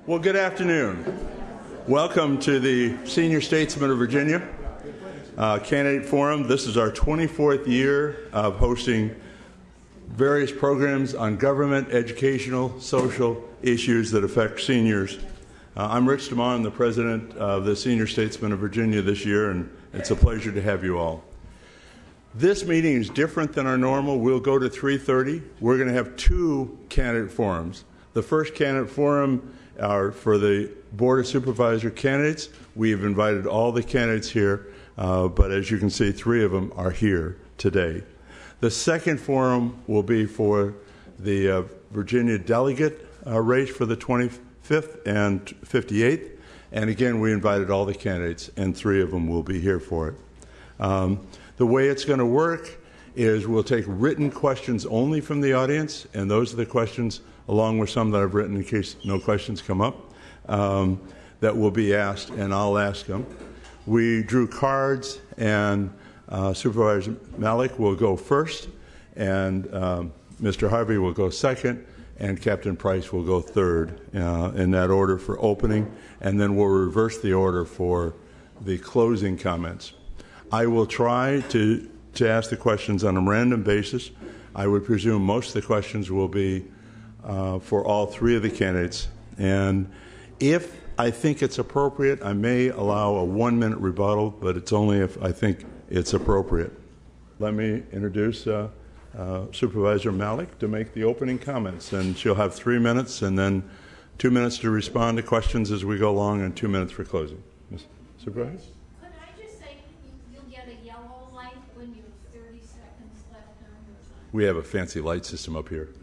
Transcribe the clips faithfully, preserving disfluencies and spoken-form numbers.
Well, good afternoon. Welcome to the Senior Statesmen of Virginia uh, Candidate Forum. This is our twenty-fourth year of hosting various programs on government, educational, social issues that affect seniors. Uh, I'm Rich DeMar. I'm the president of the Senior Statesmen of Virginia this year, and it's a pleasure to have you all. This meeting is different than our normal. We'll go to three thirty. We're going to have two candidate forums. The first candidate forum are for the Board of Supervisor candidates. We have invited all the candidates here, uh, but as you can see, three of them are here today. The second forum will be for the uh, Virginia delegate uh, race for the twenty-fifth and fifty-eighth. And again, we invited all the candidates, and three of them will be here for it. Um, the way it's going to work is we'll take written questions only from the audience, and those are the questions, along with some that I've written in case no questions come up, um, that will be asked, and I'll ask them. We drew cards, and uh, Supervisor Malik will go first, and um, Mister Harvey will go second, and Captain Price will go third, uh, in that order for opening, and then we'll reverse the order for the closing comments. I will try to, to ask the questions on a random basis. I would presume most of the questions will be Uh, for all three of the candidates. And if I think it's appropriate, I may allow a one-minute rebuttal, but it's only if I think it's appropriate. Let me introduce uh, uh, Supervisor Malik to make the opening comments, and she'll have three minutes and then two minutes to respond to questions as we go along and two minutes for closing. Miz Supervisor? Could I just say you'll get a yellow light when you have thirty seconds left on your time? We have a fancy light system up here.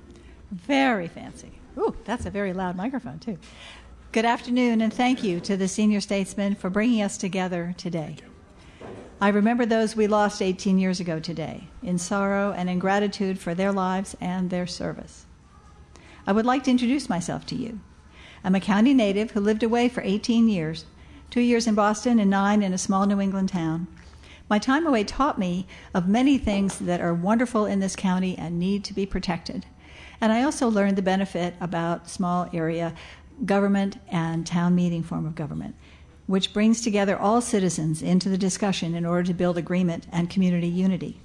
Very fancy. Ooh, that's a very loud microphone, too. Good afternoon, and thank you to the senior statesmen for bringing us together today. I remember those we lost eighteen years ago today, in sorrow and in gratitude for their lives and their service. I would like to introduce myself to you. I'm a county native who lived away for eighteen years, two years in Boston and nine in a small New England town. My time away taught me of many things that are wonderful in this county and need to be protected. And I also learned the benefit about small area government and town meeting form of government, which brings together all citizens into the discussion in order to build agreement and community unity.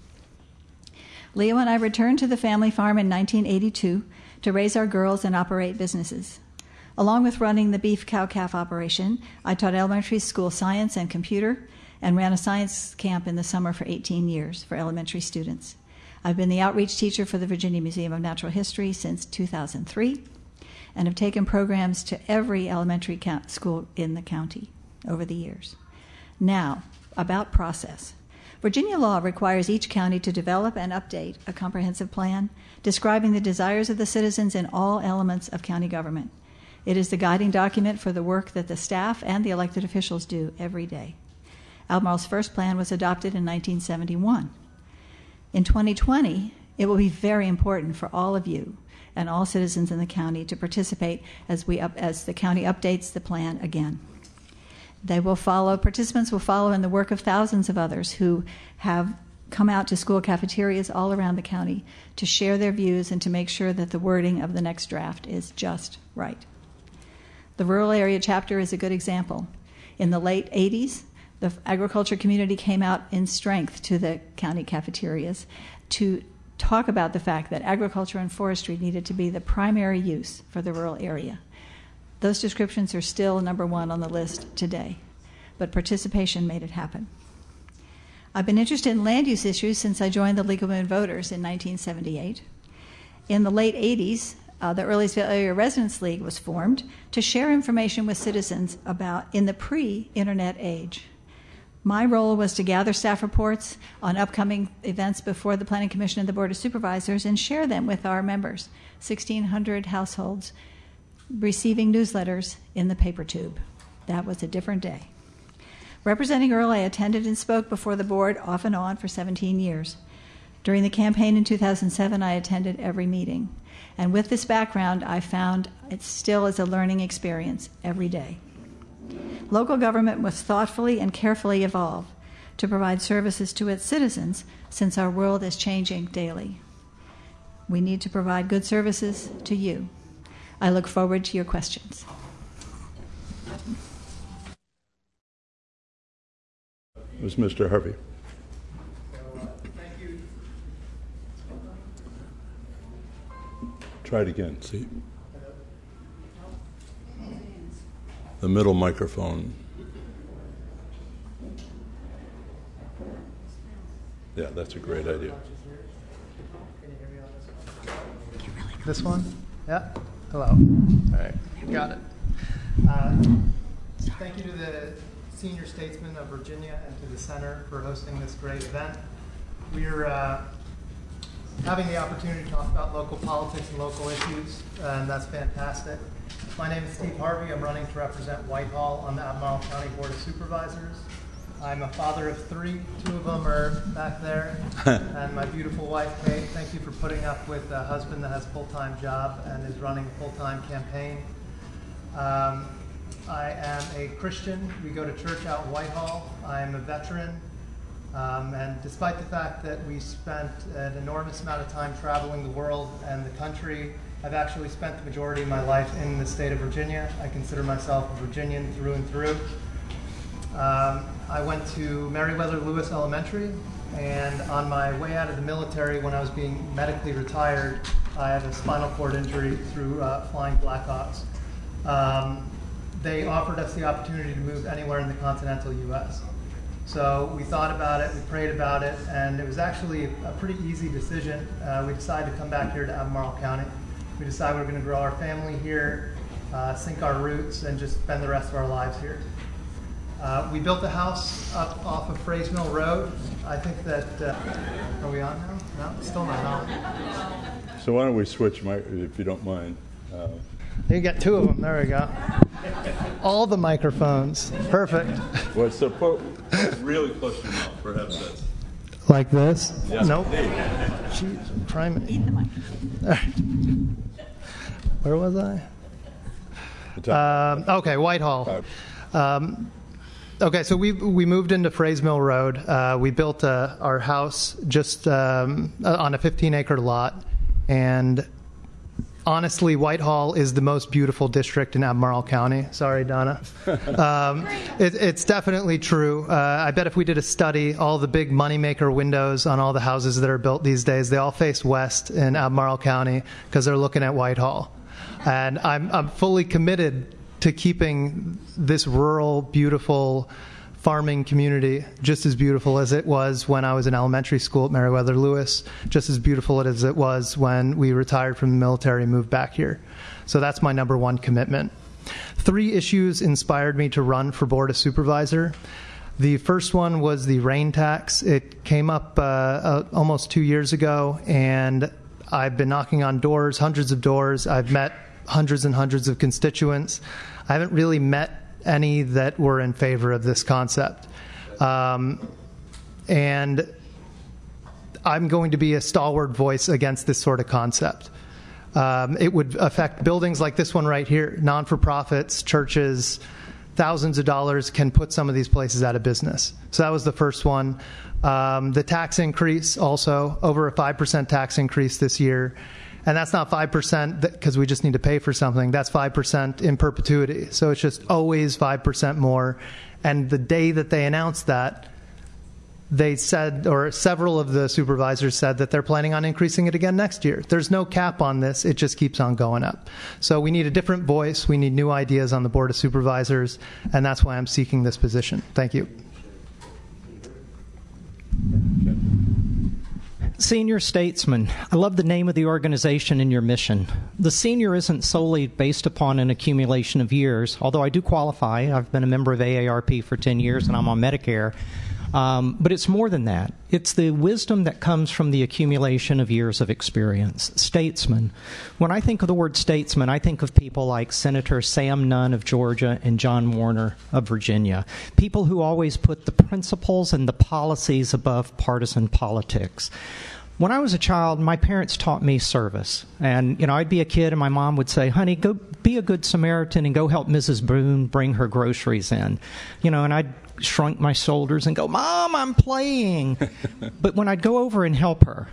Leo and I returned to the family farm in nineteen eighty-two to raise our girls and operate businesses. Along with running the beef cow-calf operation, I taught elementary school science and computer and ran a science camp in the summer for eighteen years for elementary students. I've been the outreach teacher for the Virginia Museum of Natural History since two thousand three and have taken programs to every elementary school in the county over the years. Now, about process. Virginia law requires each county to develop and update a comprehensive plan describing the desires of the citizens in all elements of county government. It is the guiding document for the work that the staff and the elected officials do every day. Albemarle's first plan was adopted in nineteen seventy-one. In twenty twenty, it will be very important for all of you and all citizens in the county to participate as we up, as the county updates the plan again. They will follow, participants will follow in the work of thousands of others who have come out to school cafeterias all around the county to share their views and to make sure that the wording of the next draft is just right. The rural area chapter is a good example. In the late eighties, the agriculture community came out in strength to the county cafeterias to talk about the fact that agriculture and forestry needed to be the primary use for the rural area. Those descriptions are still number one on the list today, but participation made it happen. I've been interested in land use issues since I joined the League of Women Voters in nineteen seventy-eight. In the late eighties, uh, the Earlysville Area Residents League was formed to share information with citizens about in the pre-internet age. My role was to gather staff reports on upcoming events before the Planning Commission and the Board of Supervisors and share them with our members, sixteen hundred households receiving newsletters in the paper tube. That was a different day. Representing Earl, I attended and spoke before the board off and on for seventeen years. During the campaign in two thousand seven, I attended every meeting. And with this background, I found it still is a learning experience every day. Local government must thoughtfully and carefully evolve to provide services to its citizens since our world is changing daily. We need to provide good services to you. I look forward to your questions. was Mister Harvey. Thank you. Try it again, see? The middle microphone. Yeah, that's a great idea. This one? Yeah? Hello. All right, got it. Uh, thank you to the Senior Statesmen of Virginia and to the Center for hosting this great event. We're uh, having the opportunity to talk about local politics and local issues, and that's fantastic. My name is Steve Harvey. I'm running to represent Whitehall on the Albemarle County Board of Supervisors. I'm a father of three. Two of them are back there. And my beautiful wife, Kate. Thank you for putting up with a husband that has a full-time job and is running a full-time campaign. Um, I am a Christian. We go to church out in Whitehall. I am a veteran. Um, and despite the fact that we spent an enormous amount of time traveling the world and the country, I've actually spent the majority of my life in the state of Virginia. I consider myself a Virginian through and through. Um, I went to Meriwether Lewis Elementary, and on my way out of the military, when I was being medically retired, I had a spinal cord injury through uh, flying Blackhawks. Um, they offered us the opportunity to move anywhere in the continental U S So we thought about it, we prayed about it, and it was actually a pretty easy decision. Uh, we decided to come back here to Albemarle County. We decided we were going to grow our family here, uh, sink our roots, and just spend the rest of our lives here. Uh, we built a house up off of Fraze Mill Road. I think that, uh, are we on now? No, still not on. So why don't we switch, mic- if you don't mind. Uh, You got two of them. There we go. All the microphones. Perfect. well, so put really close to your mouth, perhaps that's... Like this? Yes, nope. indeed. Jeez, prime. Eat the microphone. Where was I? Um, okay, Whitehall. Um, okay, so we we moved into Fraze Mill Road. Uh, we built uh, our house just um, on a fifteen acre lot, and honestly, Whitehall is the most beautiful district in Albemarle County. Sorry, Donna. Um, it, it's definitely true. Uh, I bet if we did a study, all the big moneymaker windows on all the houses that are built these days, they all face west in Albemarle County because they're looking at Whitehall. And I'm, I'm fully committed to keeping this rural, beautiful farming community just as beautiful as it was when I was in elementary school at Meriwether Lewis, just as beautiful as it was when we retired from the military and moved back here. So that's my number one commitment. Three issues inspired me to run for Board of Supervisor. The first one was the rain tax. It came up uh, uh, almost two years ago, and I've been knocking on doors, hundreds of doors. I've met hundreds and hundreds of constituents. I haven't really met any that were in favor of this concept. Um, and I'm going to be a stalwart voice against this sort of concept. Um, it would affect buildings like this one right here, non-for-profits, churches, thousands of dollars can put some of these places out of business. So that was the first one. Um, the tax increase also, over a five percent tax increase this year. And that's not five percent because we just need to pay for something. That's five percent in perpetuity. So it's just always five percent more. And the day that they announced that, they said, or several of the supervisors said that they're planning on increasing it again next year. There's no cap on this. It just keeps on going up. So we need a different voice. We need new ideas on the Board of Supervisors. And that's why I'm seeking this position. Thank you. Senior Statesman. I love the name of the organization and your mission. The senior isn't solely based upon an accumulation of years, although I do qualify. I've been a member of A A R P for ten years and I'm on Medicare. Um, but it's more than that. It's the wisdom that comes from the accumulation of years of experience. Statesman. When I think of the word statesman, I think of people like Senator Sam Nunn of Georgia and John Warner of Virginia. People who always put the principles and the policies above partisan politics. When I was a child, my parents taught me service. And, you know, I'd be a kid and my mom would say, honey, go be a good Samaritan and go help Missus Boone bring her groceries in. You know, and I'd shrunk my shoulders and go, Mom, I'm playing. But when I'd go over and help her,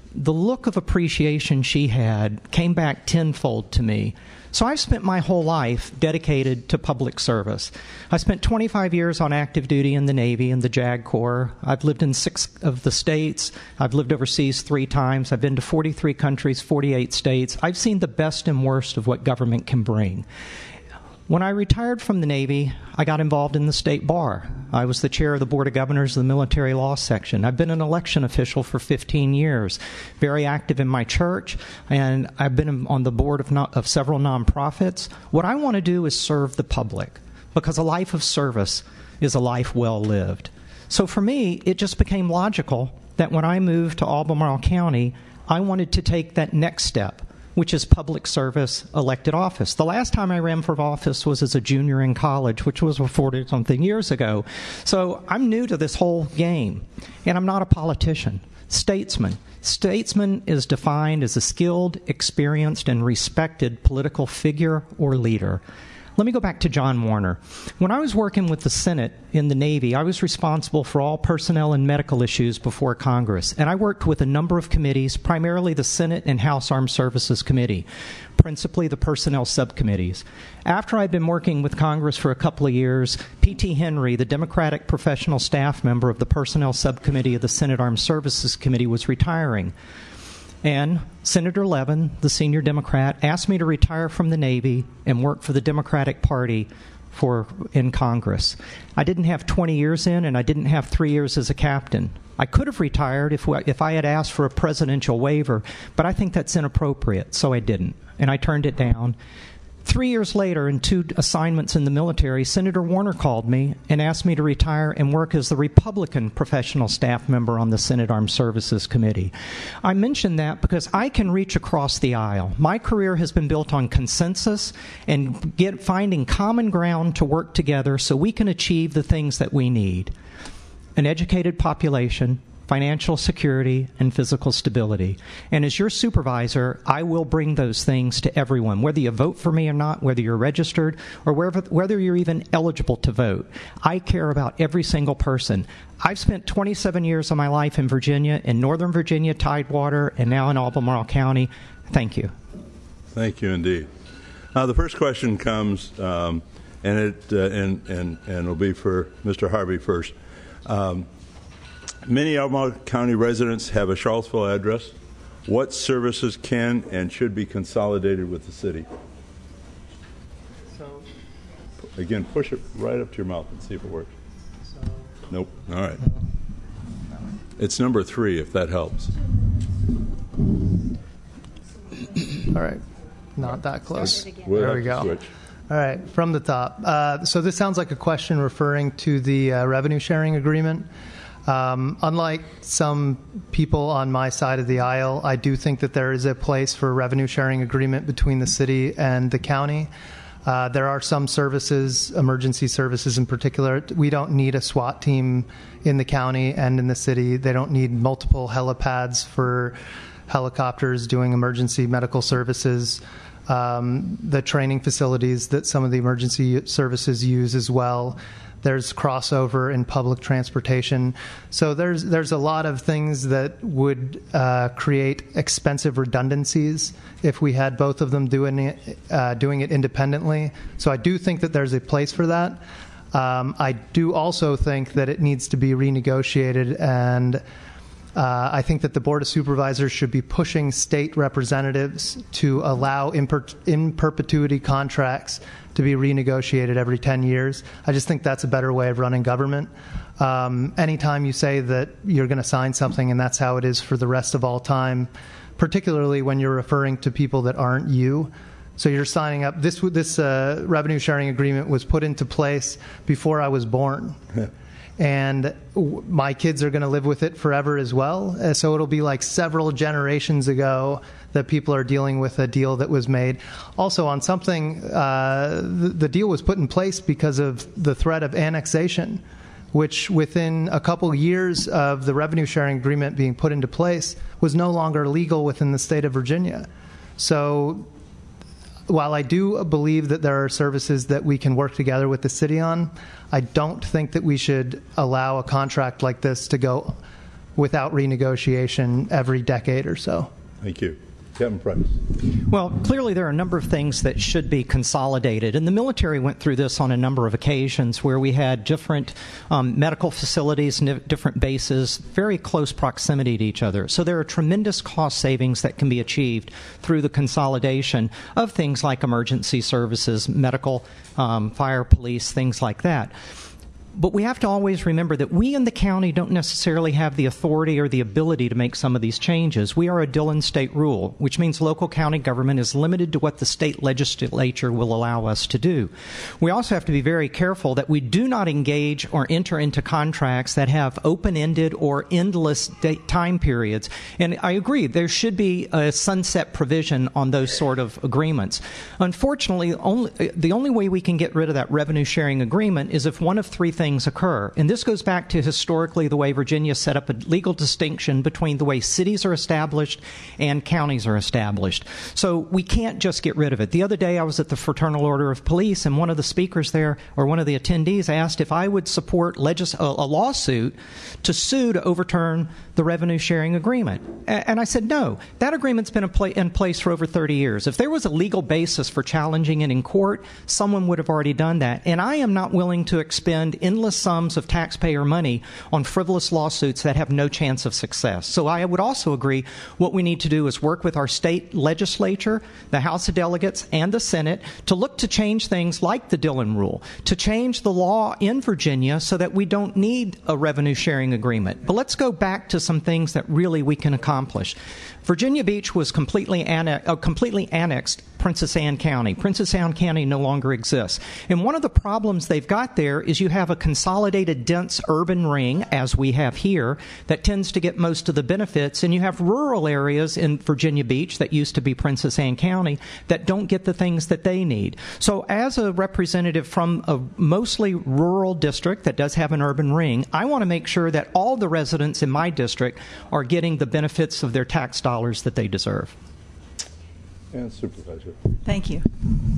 the look of appreciation she had came back tenfold to me. So I've spent my whole life dedicated to public service. I spent twenty-five years on active duty in the Navy and the JAG Corps. I've lived in six of the states. I've lived overseas three times. I've been to forty-three countries, forty-eight states. I've seen the best and worst of what government can bring. When I retired from the Navy, I got involved in the state bar. I was the chair of the Board of Governors of the Military Law Section. I've been an election official for fifteen years, very active in my church, and I've been on the board of, not, of several nonprofits. What I want to do is serve the public, because a life of service is a life well lived. So for me, it just became logical that when I moved to Albemarle County, I wanted to take that next step, which is public service, elected office. The last time I ran for office was as a junior in college, which was forty-something years ago. So I'm new to this whole game, and I'm not a politician. Statesman. Statesman is defined as a skilled, experienced, and respected political figure or leader. Let me go back to John Warner. When I was working with the Senate in the Navy, I was responsible for all personnel and medical issues before Congress, and I worked with a number of committees, primarily the Senate and House Armed Services Committee, principally the personnel subcommittees. After I'd been working with Congress for a couple of years, P T Henry, the Democratic professional staff member of the Personnel Subcommittee of the Senate Armed Services Committee, was retiring. And Senator Levin, the senior Democrat, asked me to retire from the Navy and work for the Democratic Party for in Congress. I didn't have twenty years in, and I didn't have three years as a captain. I could have retired if, if I had asked for a presidential waiver, but I think that's inappropriate, so I didn't, and I turned it down. Three years later, in two assignments in the military, Senator Warner called me and asked me to retire and work as the Republican professional staff member on the Senate Armed Services Committee. I mention that because I can reach across the aisle. My career has been built on consensus and get, finding common ground to work together so we can achieve the things that we need. An educated population, financial security, and physical stability. And as your supervisor, I will bring those things to everyone, whether you vote for me or not, whether you're registered, or whether, whether you're even eligible to vote. I care about every single person. I've spent twenty-seven years of my life in Virginia, in Northern Virginia, Tidewater, and now in Albemarle County. Thank you. Thank you indeed. Now, the first question comes, um, and it uh, and, and, and will be for Mister Harvey first. Um, Many Albemarle County residents have a Charlottesville address. What services can and should be consolidated with the city? So, again, push it right up to your mouth and see if it works. So, nope. All right. It's number three, if that helps. All right. Not that close. We'll there we go. Switch. All right. From the top. Uh, so this sounds like a question referring to the uh, revenue sharing agreement. Um, unlike some people on my side of the aisle, I do think that there is a place for a revenue sharing agreement between the city and the county. Uh, there are some services, emergency services in particular. We don't need a SWAT team in the county and in the city. They don't need multiple helipads for helicopters doing emergency medical services. Um, the training facilities that some of the emergency services use as well. There's crossover in public transportation. So there's there's a lot of things that would uh, create expensive redundancies if we had both of them doing it, uh, doing it independently. So I do think that there's a place for that. Um, I do also think that it needs to be renegotiated, and uh, I think that the Board of Supervisors should be pushing state representatives to allow in, per- in perpetuity contracts to be renegotiated every ten years. I just think that's a better way of running government. Um, anytime you say that you're going to sign something and that's how it is for the rest of all time, particularly when you're referring to people that aren't you. So you're signing up. This this uh, revenue sharing agreement was put into place before I was born. And w- my kids are going to live with it forever as well. Uh, so it'll be like several generations ago that people are dealing with a deal that was made. Also on something, uh, the, the deal was put in place because of the threat of annexation, which within a couple years of the revenue sharing agreement being put into place was no longer legal within the state of Virginia. So while I do believe that there are services that we can work together with the city on, I don't think that we should allow a contract like this to go without renegotiation every decade or so. Thank you. Captain Price. Well, clearly there are a number of things that should be consolidated, and the military went through this on a number of occasions where we had different um, medical facilities, n- different bases, very close proximity to each other. So there are tremendous cost savings that can be achieved through the consolidation of things like emergency services, medical, um, fire, police, things like that. But we have to always remember that we in the county don't necessarily have the authority or the ability to make some of these changes. We are a Dillon state rule, which means local county government is limited to what the state legislature will allow us to do. We also have to be very careful that we do not engage or enter into contracts that have open-ended or endless date time periods. And I agree, there should be a sunset provision on those sort of agreements. Unfortunately, only, the only way we can get rid of that revenue sharing agreement is if one of three things occur. And this goes back to historically the way Virginia set up a legal distinction between the way cities are established and counties are established. So we can't just get rid of it. The other day I was at the Fraternal Order of Police, and one of the speakers there, or one of the attendees, asked if I would support legis- a, a lawsuit to sue to overturn the revenue sharing agreement. A- and I said, no, that agreement's been in, pla- in place for over thirty years. If there was a legal basis for challenging it in court, someone would have already done that. And I am not willing to expend endless sums of taxpayer money on frivolous lawsuits that have no chance of success. So I would also agree what we need to do is work with our state legislature, the House of Delegates, and the Senate to look to change things like the Dillon Rule, to change the law in Virginia so that we don't need a revenue sharing agreement. But let's go back to some things that really we can accomplish. Virginia Beach was completely, anne- uh, completely annexed Princess Anne County. Princess Anne County no longer exists. And one of the problems they've got there is you have a consolidated, dense urban ring, as we have here, that tends to get most of the benefits, and you have rural areas in Virginia Beach that used to be Princess Anne County that don't get the things that they need. So as a representative from a mostly rural district that does have an urban ring, I want to make sure that all the residents in my district are getting the benefits of their tax dollars that they deserve. And Supervisor. Thank you.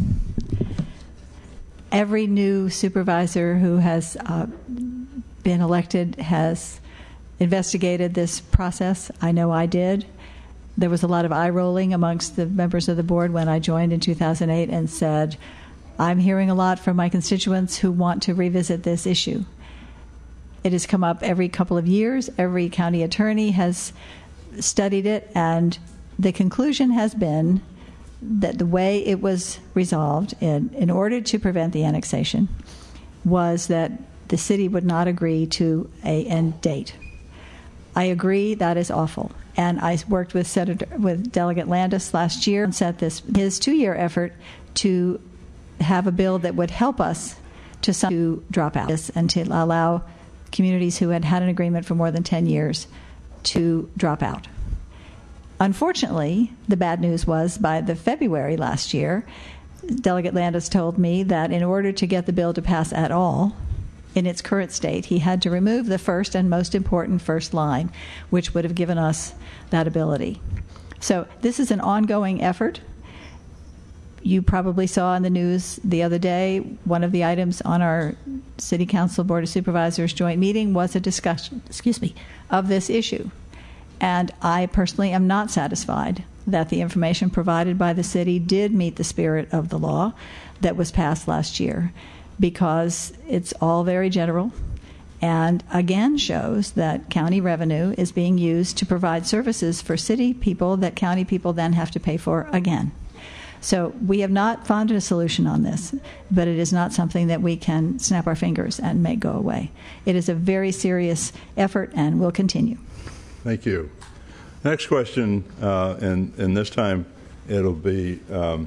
Every new supervisor who has uh, been elected has investigated this process. I know I did. There was a lot of eye rolling amongst the members of the board when I joined in two thousand eight and said, I'm hearing a lot from my constituents who want to revisit this issue. It has come up every couple of years. Every county attorney has studied it, and the conclusion has been that the way it was resolved in, in order to prevent the annexation was that the city would not agree to a end date. I agree that is awful. And I worked with Senator, with Delegate Landis last year and set this his two-year effort to have a bill that would help us to, some, to drop out this and to allow communities who had had an agreement for more than ten years to drop out. Unfortunately, the bad news was by the February last year, Delegate Landis told me that in order to get the bill to pass at all, in its current state, he had to remove the first and most important first line, which would have given us that ability. So this is an ongoing effort. You probably saw in the news the other day, one of the items on our City Council Board of Supervisors joint meeting was a discussion, excuse me, of this issue. And I personally am not satisfied that the information provided by the city did meet the spirit of the law that was passed last year, because it's all very general and again shows that county revenue is being used to provide services for city people that county people then have to pay for again. So we have not found a solution on this, but it is not something that we can snap our fingers and make go away. It is a very serious effort and will continue. Thank you. Next question, uh, and, and this time it'll be um,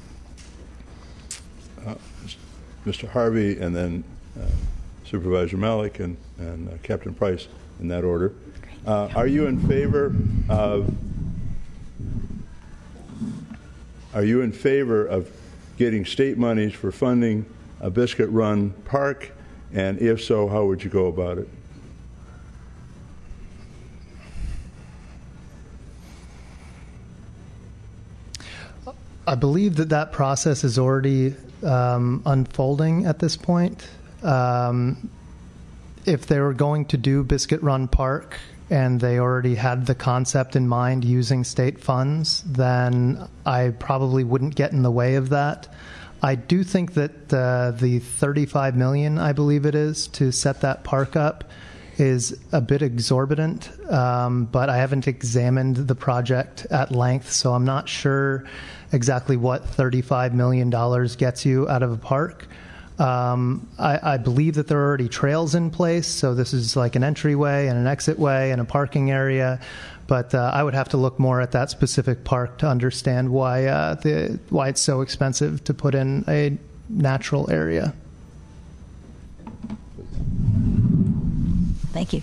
uh, Mister Harvey and then uh, Supervisor Malik and, and uh, Captain Price in that order. Uh, are you in favor of are you in favor of getting state monies for funding a Biscuit Run Park? And if so, how would you go about it? I believe that that process is already um, unfolding at this point. Um, if they were going to do Biscuit Run Park and they already had the concept in mind using state funds, then I probably wouldn't get in the way of that. I do think that uh, the thirty-five million dollars, I believe it is, to set that park up is a bit exorbitant, um, but I haven't examined the project at length, so I'm not sure exactly what thirty-five million dollars gets you out of a park. Um, I, I believe that there are already trails in place, so this is like an entryway and an exit way and a parking area. But uh, I would have to look more at that specific park to understand why uh, the why it's so expensive to put in a natural area. Thank you.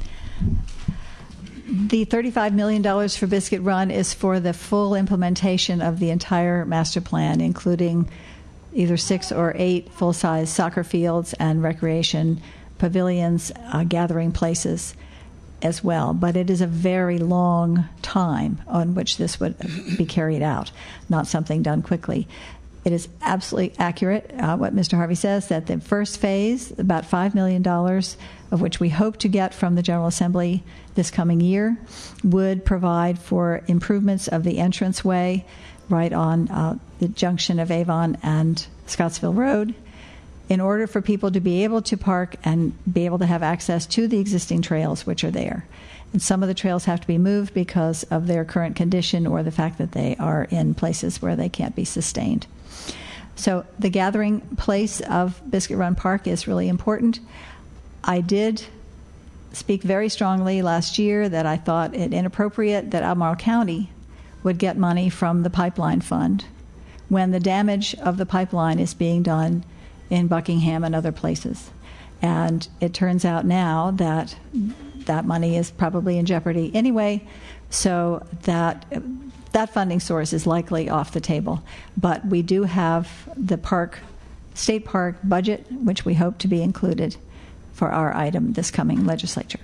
The thirty-five million dollars for Biscuit Run is for the full implementation of the entire master plan, including either six or eight full-size soccer fields and recreation pavilions, uh, gathering places as well. But it is a very long time on which this would be carried out, not something done quickly. It is absolutely accurate, uh, what Mister Harvey says, that the first phase, about five million dollars, of which we hope to get from the General Assembly this coming year, would provide for improvements of the entranceway right on uh, the junction of Avon and Scottsville Road, in order for people to be able to park and be able to have access to the existing trails which are there. And some of the trails have to be moved because of their current condition or the fact that they are in places where they can't be sustained. So the gathering place of Biscuit Run Park is really important. I did speak very strongly last year that I thought it inappropriate that Albemarle County would get money from the pipeline fund when the damage of the pipeline is being done in Buckingham and other places. And it turns out now that that money is probably in jeopardy anyway, so that that funding source is likely off the table. But we do have the park, state park budget, which we hope to be included for our item this coming legislature.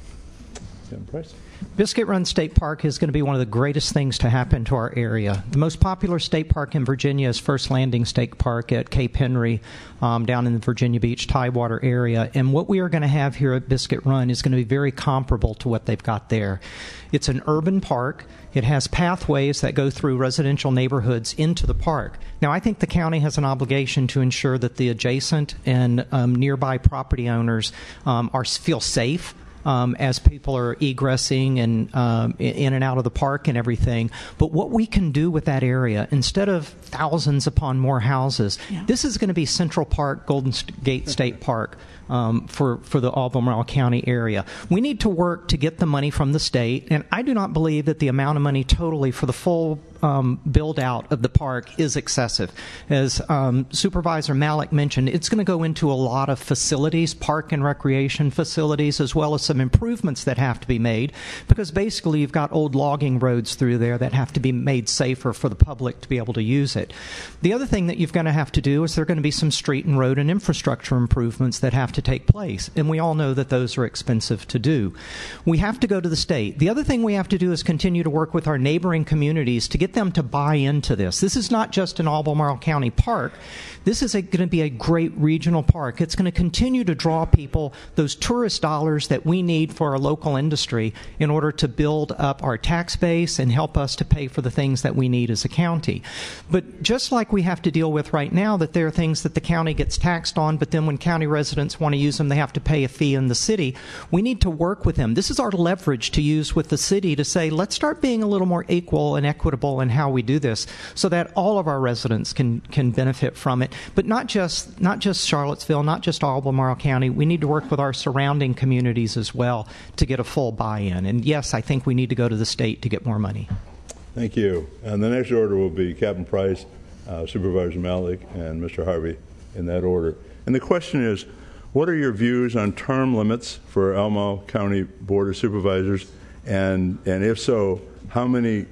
Biscuit Run State Park is going to be one of the greatest things to happen to our area. The most popular state park in Virginia is First Landing State Park at Cape Henry, um, down in the Virginia Beach Tidewater area. And what we are going to have here at Biscuit Run is going to be very comparable to what they've got there. It's an urban park. It has pathways that go through residential neighborhoods into the park. Now, I think the county has an obligation to ensure that the adjacent and um, nearby property owners um, are feel safe Um, as people are egressing and um, in and out of the park and everything. But what we can do with that area, instead of thousands upon more houses, yeah. This is going to be Central Park, Golden Gate State Park um, for, for the Albemarle County area. We need to work to get the money from the state, and I do not believe that the amount of money totally for the full Um, build out of the park is excessive. As um, Supervisor Malik mentioned, it's going to go into a lot of facilities, park and recreation facilities, as well as some improvements that have to be made, because basically you've got old logging roads through there that have to be made safer for the public to be able to use it. The other thing that you're going to have to do is there are going to be some street and road and infrastructure improvements that have to take place, and we all know that those are expensive to do. We have to go to the state. The other thing we have to do is continue to work with our neighboring communities to get them to buy into this. This is not just an Albemarle County park. This is going to be a great regional park. It's going to continue to draw people, those tourist dollars that we need for our local industry in order to build up our tax base and help us to pay for the things that we need as a county. But just like we have to deal with right now, that there are things that the county gets taxed on, but then when county residents want to use them, they have to pay a fee in the city. We need to work with them. This is our leverage to use with the city to say, let's start being a little more equal and equitable in how we do this so that all of our residents can, can benefit from it. But not just not just Charlottesville, not just Albemarle County. We need to work with our surrounding communities as well to get a full buy-in. And yes, I think we need to go to the state to get more money. Thank you. And the next order will be Captain Price, uh, Supervisor Malik, and Mister Harvey in that order. And the question is, what are your views on term limits for Albemarle County Board of Supervisors? And, and if so, how many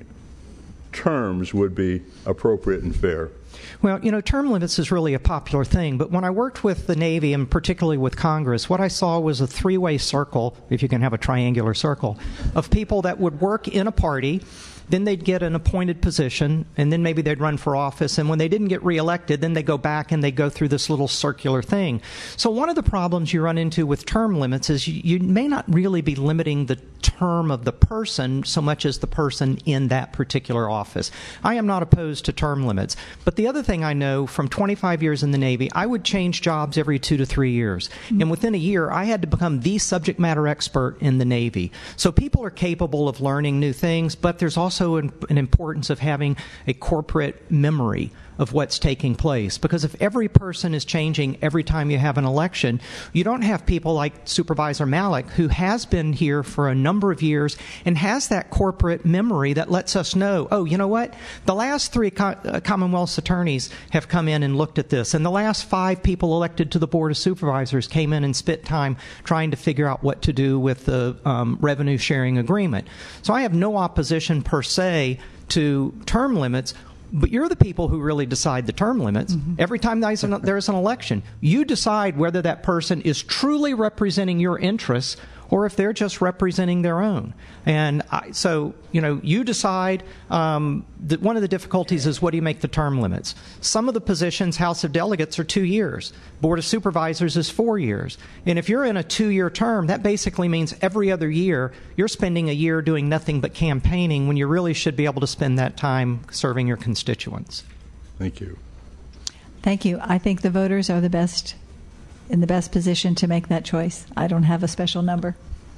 terms would be appropriate and fair? Well, you know, term limits is really a popular thing, but when I worked with the Navy and particularly with Congress, what I saw was a three-way circle, if you can have a triangular circle, of people that would work in a party. then they'd get an appointed position, and then maybe they'd run for office. And when they didn't get reelected, then they go back and they go through this little circular thing. So one of the problems you run into with term limits is you, you may not really be limiting the term of the person so much as the person in that particular office. I am not opposed to term limits. But the other thing I know from twenty-five years in the Navy, I would change jobs every two to three years. Mm-hmm. And within a year, I had to become the subject matter expert in the Navy. So people are capable of learning new things, but there's also an, an importance of having a corporate memory of what's taking place. Because if every person is changing every time you have an election, you don't have people like Supervisor Malik, who has been here for a number of years and has that corporate memory that lets us know, oh, you know what? The last three co- uh, Commonwealth's attorneys have come in and looked at this, and the last five people elected to the Board of Supervisors came in and spent time trying to figure out what to do with the um, revenue sharing agreement. So I have no opposition per se to term limits. But you're the people who really decide the term limits. Mm-hmm. Every time there's an, there's an election, you decide whether that person is truly representing your interests or if they're just representing their own. And I, so, you know, you decide. Um, that one of the difficulties is, what do you make the term limits? Some of the positions, House of Delegates, are two years. Board of Supervisors is four years. And if you're in a two-year term, that basically means every other year you're spending a year doing nothing but campaigning when you really should be able to spend that time serving your constituents. Thank you. Thank you. I think the voters are the best, in the best position to make that choice. I don't have a special number.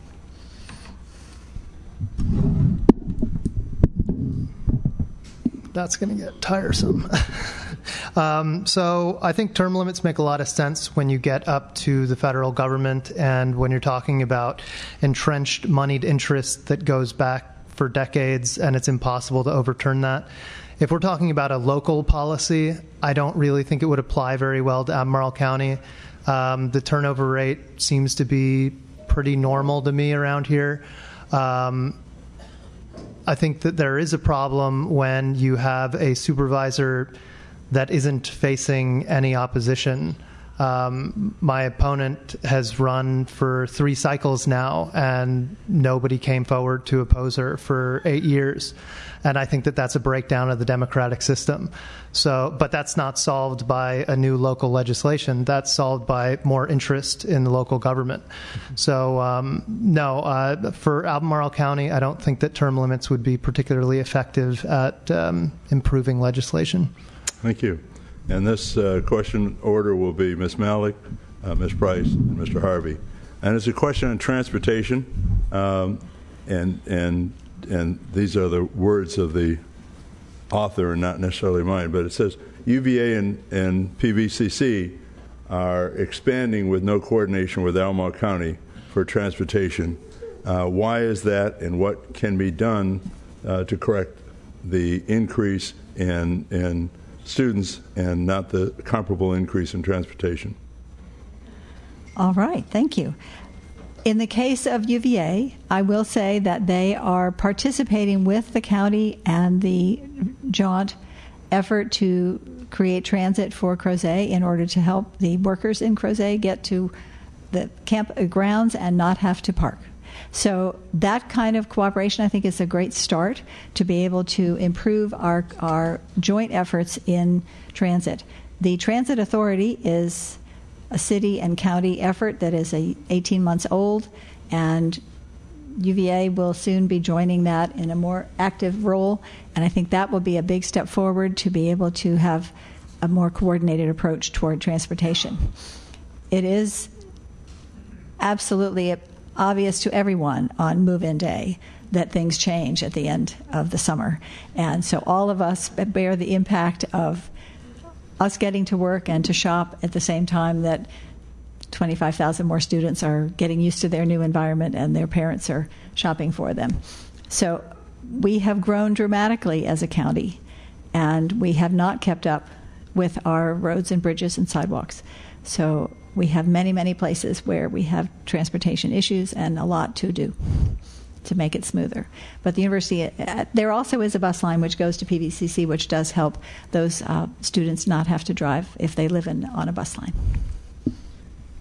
That's going to get tiresome. um, so I think term limits make a lot of sense when you get up to the federal government and when you're talking about entrenched moneyed interest that goes back for decades and it's impossible to overturn that. If we're talking about a local policy, I don't really think it would apply very well to Albemarle County. Um, the turnover rate seems to be pretty normal to me around here. Um, I think that there is a problem when you have a supervisor that isn't facing any opposition. Um, my opponent has run for three cycles now, and nobody came forward to oppose her for eight years. And I think that that's a breakdown of the democratic system. So, but that's not solved by a new local legislation. That's solved by more interest in the local government. So, um, no, uh, for Albemarle County, I don't think that term limits would be particularly effective at um, improving legislation. Thank you. And this uh, question order will be Miz Malik, uh, Miz Price, and Mister Harvey. And it's a question on transportation, um, and and and these are the words of the author and not necessarily mine, but it says U V A and, and P V C C are expanding with no coordination with Albemarle County for transportation. Uh, why is that, and what can be done uh, to correct the increase in in students and not the comparable increase in transportation? All right, thank you. In the case of U V A, I will say that they are participating with the county and the jaunt effort to create transit for Crozet in order to help the workers in Crozet get to the camp grounds and not have to park. So that kind of cooperation, I think, is a great start to be able to improve our our joint efforts in transit. The Transit Authority is a city and county effort that is a eighteen months old, and U V A will soon be joining that in a more active role, and I think that will be a big step forward to be able to have a more coordinated approach toward transportation. It is absolutely obvious to everyone on move-in day that things change at the end of the summer. And so all of us bear the impact of us getting to work and to shop at the same time that twenty-five thousand more students are getting used to their new environment and their parents are shopping for them. So we have grown dramatically as a county, and we have not kept up with our roads and bridges and sidewalks. So we have many, many places where we have transportation issues and a lot to do to make it smoother. But the university, uh, there also is a bus line which goes to P V C C, which does help those uh, students not have to drive if they live in, on a bus line.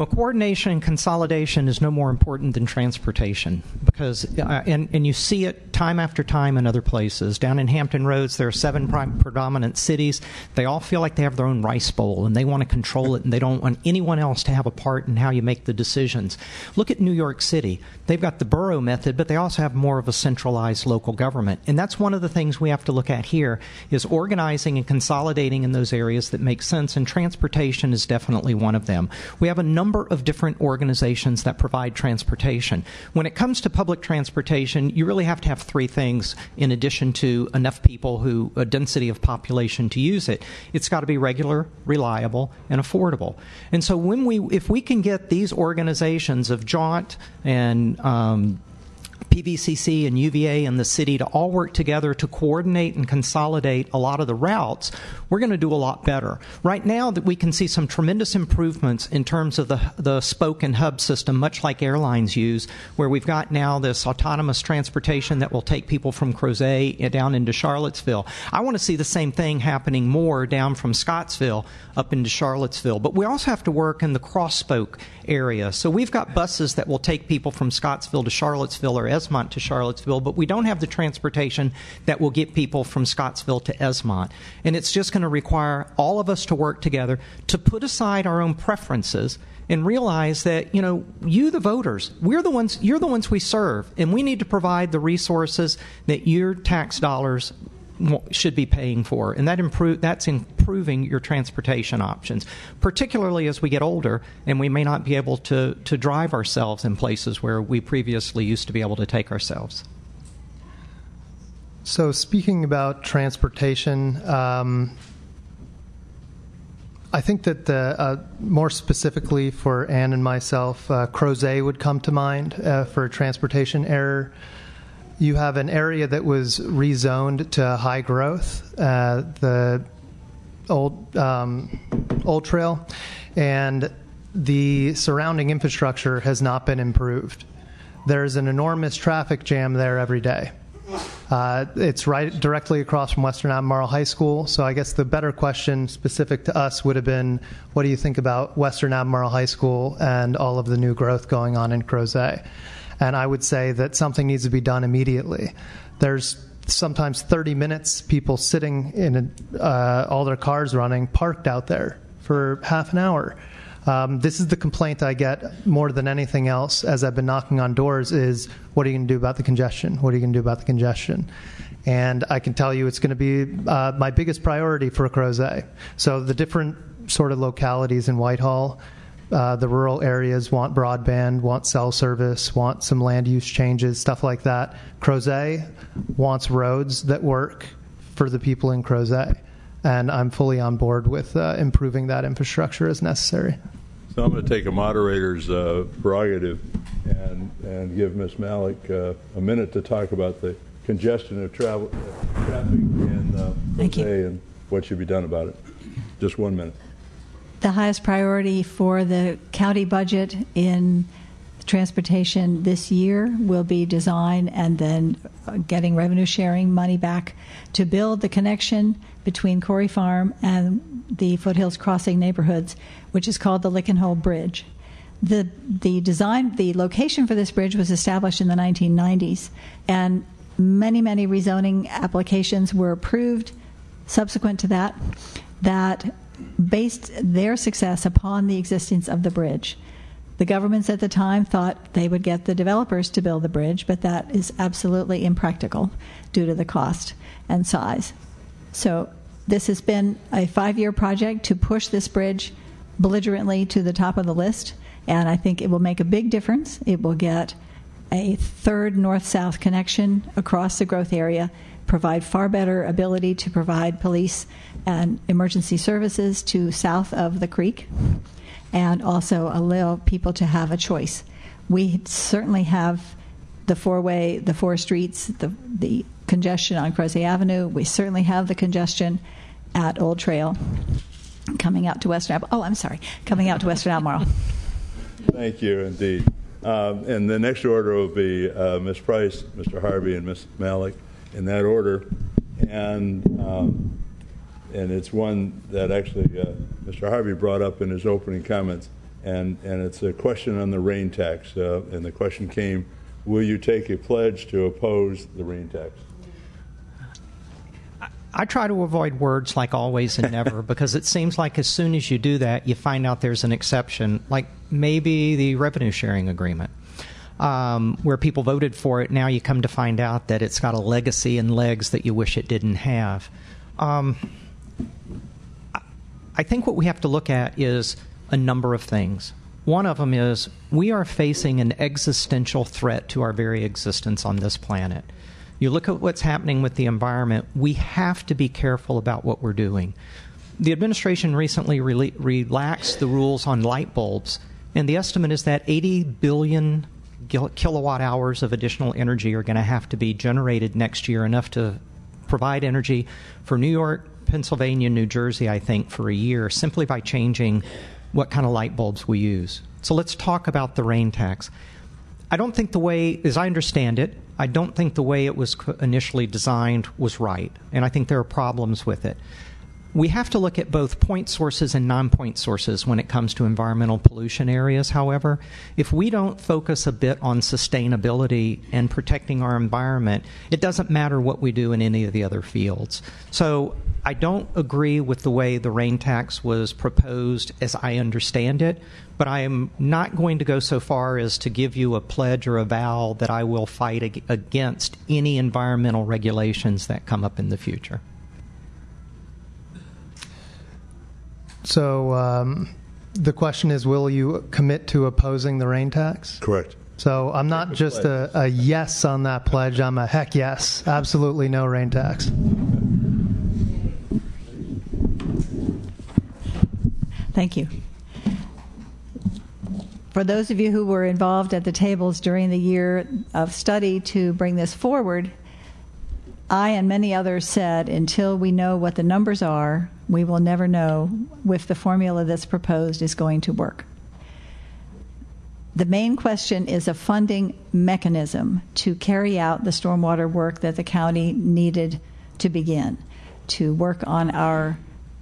Well, coordination and consolidation is no more important than transportation because, uh, and, and you see it time after time in other places. Down in Hampton Roads, there are seven prime, predominant cities. They all feel like they have their own rice bowl, and they want to control it, and they don't want anyone else to have a part in how you make the decisions. Look at New York City. They've got the borough method, but they also have more of a centralized local government. And that's one of the things we have to look at here is organizing and consolidating in those areas that make sense, and transportation is definitely one of them. We have a number of different organizations that provide transportation. When it comes to public transportation, you really have to have three things in addition to enough people who, a density of population to use it. It's got to be regular, reliable, and affordable. And so when we, if we can get these organizations of Jaunt and um, P V C C and U V A and the city to all work together to coordinate and consolidate a lot of the routes, we're going to do a lot better. Right now, that we can see some tremendous improvements in terms of the the spoke and hub system, much like airlines use, where we've got now this autonomous transportation that will take people from Crozet down into Charlottesville. I want to see the same thing happening more down from Scottsville up into Charlottesville. But we also have to work in the cross-spoke area. So we've got buses that will take people from Scottsville to Charlottesville or Esmont to Charlottesville, but we don't have the transportation that will get people from Scottsville to Esmont. And it's just going to require all of us to work together to put aside our own preferences and realize that, you know, you, the voters, we're the ones, you're the ones we serve, and we need to provide the resources that your tax dollars should be paying for, and that improve, that's improving your transportation options, particularly as we get older and we may not be able to, to drive ourselves in places where we previously used to be able to take ourselves. So speaking about transportation, um, I think that the, uh, more specifically for Ann and myself, uh, Crozet would come to mind uh, for a transportation error. You have an area that was rezoned to high growth, uh, the old um, Old Trail, and the surrounding infrastructure has not been improved. There's an enormous traffic jam there every day. Uh, it's right directly across from Western Albemarle High School, so I guess the better question specific to us would have been, what do you think about Western Albemarle High School and all of the new growth going on in Crozet? And I would say that something needs to be done immediately. There's sometimes thirty minutes people sitting in a, uh, all their cars running, parked out there for half an hour. Um, this is the complaint I get more than anything else as I've been knocking on doors is, what are you going to do about the congestion? What are you going to do about the congestion? And I can tell you it's going to be uh, my biggest priority for Crozet. So the different sort of localities in Whitehall, Uh, the rural areas want broadband, want cell service, want some land use changes, stuff like that. Crozet wants roads that work for the people in Crozet. And I'm fully on board with uh, improving that infrastructure as necessary. So I'm going to take a moderator's uh, prerogative and, and give Miz Malik uh, a minute to talk about the congestion of travel, uh, traffic in uh, Crozet and what should be done about it. Just one minute. The highest priority for the county budget in transportation this year will be design and then getting revenue sharing money back to build the connection between Corey Farm and the Foothills Crossing neighborhoods, which is called the Lickenhole Bridge. The the design, the location for this bridge was established in the nineteen nineties, and many, many rezoning applications were approved subsequent to that that based their success upon the existence of the bridge. The governments at the time thought they would get the developers to build the bridge, but that is absolutely impractical due to the cost and size. So this has been a five-year project to push this bridge belligerently to the top of the list, and I think it will make a big difference. It will get a third north-south connection across the growth area, provide far better ability to provide police and emergency services to south of the creek, and also allow people to have a choice. We certainly have the four-way, the four streets, the, the congestion on Crozet Avenue. We certainly have the congestion at Old Trail coming out to Western Albemarle. Oh, I'm sorry, coming out to Western Albemarle. Thank you, indeed. Um, and the next order will be uh, Miz Price, Mister Harvey, and Miz Malik, in that order. And um, and it's one that actually uh, Mister Harvey brought up in his opening comments. and, and it's a question on the rain tax. Uh, and the question came, will you take a pledge to oppose the rain tax? I try to avoid words like always and never because it seems like as soon as you do that, you find out there's an exception, like maybe the revenue sharing agreement, um, where people voted for it. Now you come to find out that it's got a legacy and legs that you wish it didn't have. Um, I think what we have to look at is a number of things. One of them is we are facing an existential threat to our very existence on this planet. You look at what's happening with the environment, we have to be careful about what we're doing. The administration recently re- relaxed the rules on light bulbs, and the estimate is that eighty billion gil- kilowatt hours of additional energy are going to have to be generated next year, enough to provide energy for New York, Pennsylvania, New Jersey, I think, for a year, simply by changing what kind of light bulbs we use. So let's talk about the rain tax. I don't think the way, as I understand it, I don't think the way it was initially designed was right, and I think there are problems with it. We have to look at both point sources and non-point sources when it comes to environmental pollution areas, however. If we don't focus a bit on sustainability and protecting our environment, it doesn't matter what we do in any of the other fields. So I don't agree with the way the rain tax was proposed as I understand it, but I am not going to go so far as to give you a pledge or a vow that I will fight ag- against any environmental regulations that come up in the future. So um, the question is, will you commit to opposing the rain tax? Correct. So I'm not just a, a yes on that pledge. I'm a heck yes. Absolutely no rain tax. Thank you. For those of you who were involved at the tables during the year of study to bring this forward, I and many others said, until we know what the numbers are, we will never know if the formula that's proposed is going to work. The main question is a funding mechanism to carry out the stormwater work that the county needed to begin, to work on our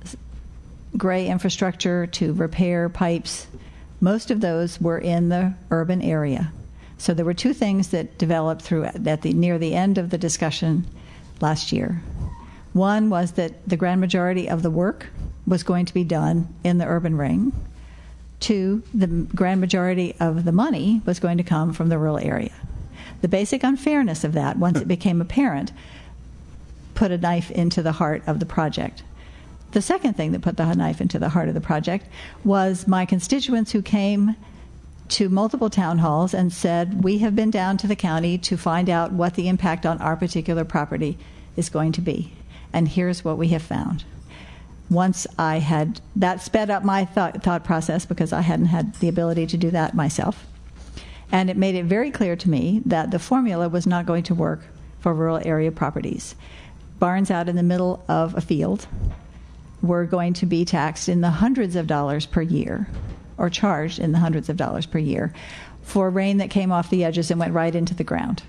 gray infrastructure, to repair pipes. Most of those were in the urban area. So there were two things that developed through at the near the end of the discussion last year. One was that the grand majority of the work was going to be done in the urban ring. Two, the grand majority of the money was going to come from the rural area. The basic unfairness of that, once it became apparent, put a knife into the heart of the project. The second thing that put the knife into the heart of the project was my constituents who came to multiple town halls and said, we have been down to the county to find out what the impact on our particular property is going to be. And here's what we have found. Once I had, that sped up my thought, thought process because I hadn't had the ability to do that myself. And it made it very clear to me that the formula was not going to work for rural area properties. Barns out in the middle of a field were going to be taxed in the hundreds of dollars per year, or charged in the hundreds of dollars per year, for rain that came off the edges and went right into the ground.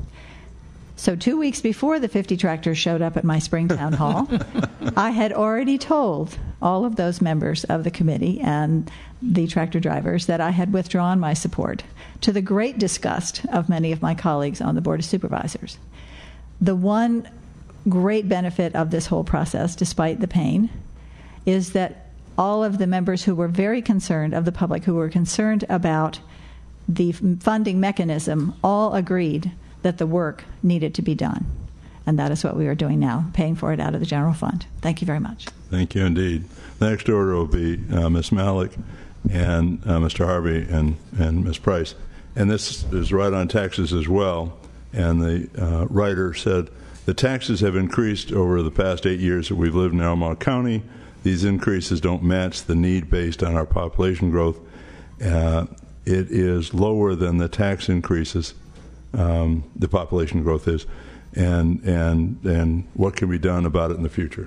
So two weeks before the fifty tractors showed up at my spring town hall, I had already told all of those members of the committee and the tractor drivers that I had withdrawn my support, to the great disgust of many of my colleagues on the Board of Supervisors. The one great benefit of this whole process, despite the pain, is that all of the members who were very concerned, of the public who were concerned about the funding mechanism, all agreed that the work needed to be done. And that is what we are doing now, paying for it out of the general fund. Thank you very much. Thank you indeed. The next order will be uh, Miz Malik and uh, Mister Harvey and, and Miz Price. And this is right on taxes as well. And the uh, writer said, the taxes have increased over the past eight years that we've lived in Albemarle County. These increases don't match the need based on our population growth. Uh, it is lower than the tax increases, um, the population growth is, and and and what can be done about it in the future?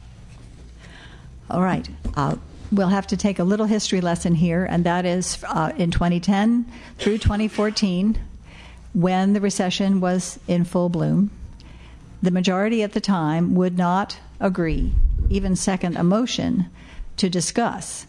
All right. Uh, we'll have to take a little history lesson here, and that is uh, in twenty ten through twenty fourteen, when the recession was in full bloom, the majority at the time would not agree, even second a motion to discuss,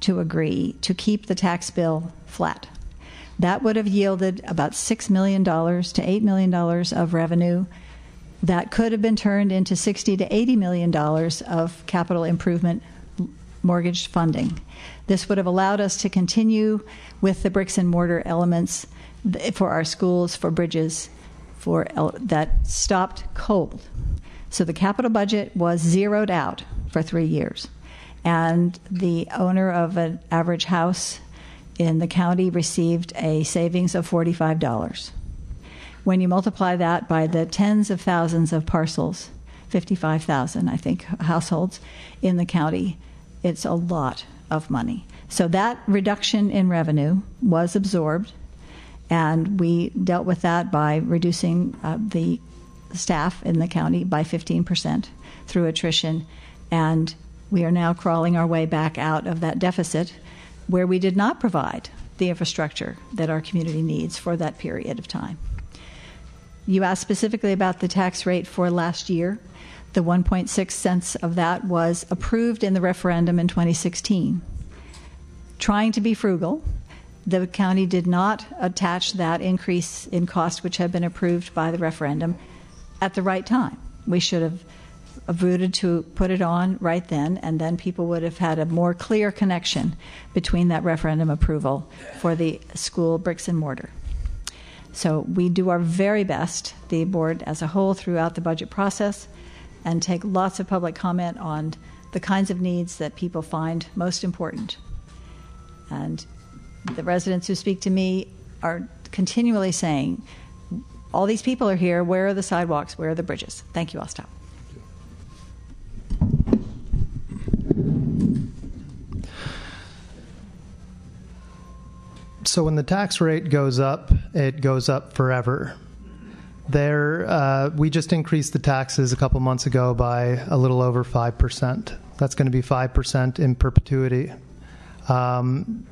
to agree to keep the tax bill flat. That would have yielded about six million dollars to eight million dollars of revenue that could have been turned into sixty to eighty million dollars of capital improvement mortgage funding. This would have allowed us to continue with the bricks and mortar elements for our schools, for bridges, for that stopped cold. So the capital budget was zeroed out for three years. And the owner of an average house in the county received a savings of forty-five dollars. When you multiply that by the tens of thousands of parcels, fifty-five thousand, I think, households in the county, it's a lot of money. So that reduction in revenue was absorbed, and we dealt with that by reducing uh, the staff in the county by fifteen percent through attrition, and we are now crawling our way back out of that deficit where we did not provide the infrastructure that our community needs for that period of time. You asked specifically about the tax rate for last year. The one point six cents of that was approved in the referendum in twenty sixteen. Trying to be frugal, the county did not attach that increase in cost which had been approved by the referendum at the right time. We should have voted to put it on right then, and then people would have had a more clear connection between that referendum approval for the school bricks and mortar. So we do our very best, the board as a whole, throughout the budget process, and take lots of public comment on the kinds of needs that people find most important. And the residents who speak to me are continually saying, all these people are here, where are the sidewalks, where are the bridges? Thank you, I'll stop. So when the tax rate goes up, it goes up forever. There, uh, we just increased the taxes a couple months ago by a little over five percent. That's going to be five percent in perpetuity. Um,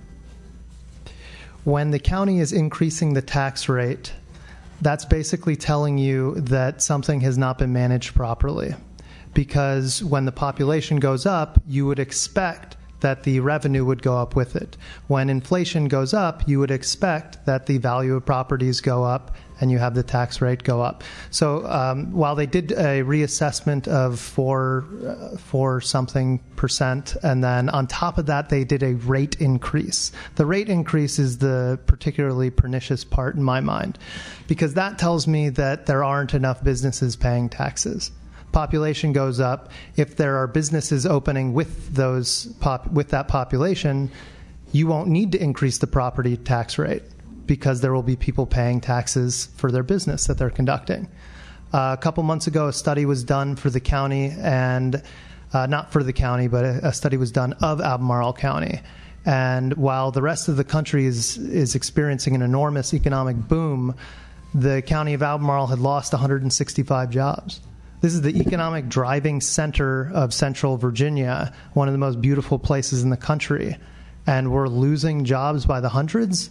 when the county is increasing the tax rate, that's basically telling you that something has not been managed properly. Because when the population goes up, you would expect that the revenue would go up with it. When inflation goes up, you would expect that the value of properties go up and you have the tax rate go up. So um, while they did a reassessment of four, uh, four something percent, and then on top of that, they did a rate increase. The rate increase is the particularly pernicious part in my mind, because that tells me that there aren't enough businesses paying taxes. Population goes up. If there are businesses opening with those pop, with that population, you won't need to increase the property tax rate because there will be people paying taxes for their business that they're conducting. Uh, a couple months ago, a study was done for the county, and uh, not for the county, but a, a study was done of Albemarle County. And while the rest of the country is is experiencing an enormous economic boom, the county of Albemarle had lost one hundred sixty-five jobs. This is the economic driving center of Central Virginia, one of the most beautiful places in the country, and we're losing jobs by the hundreds.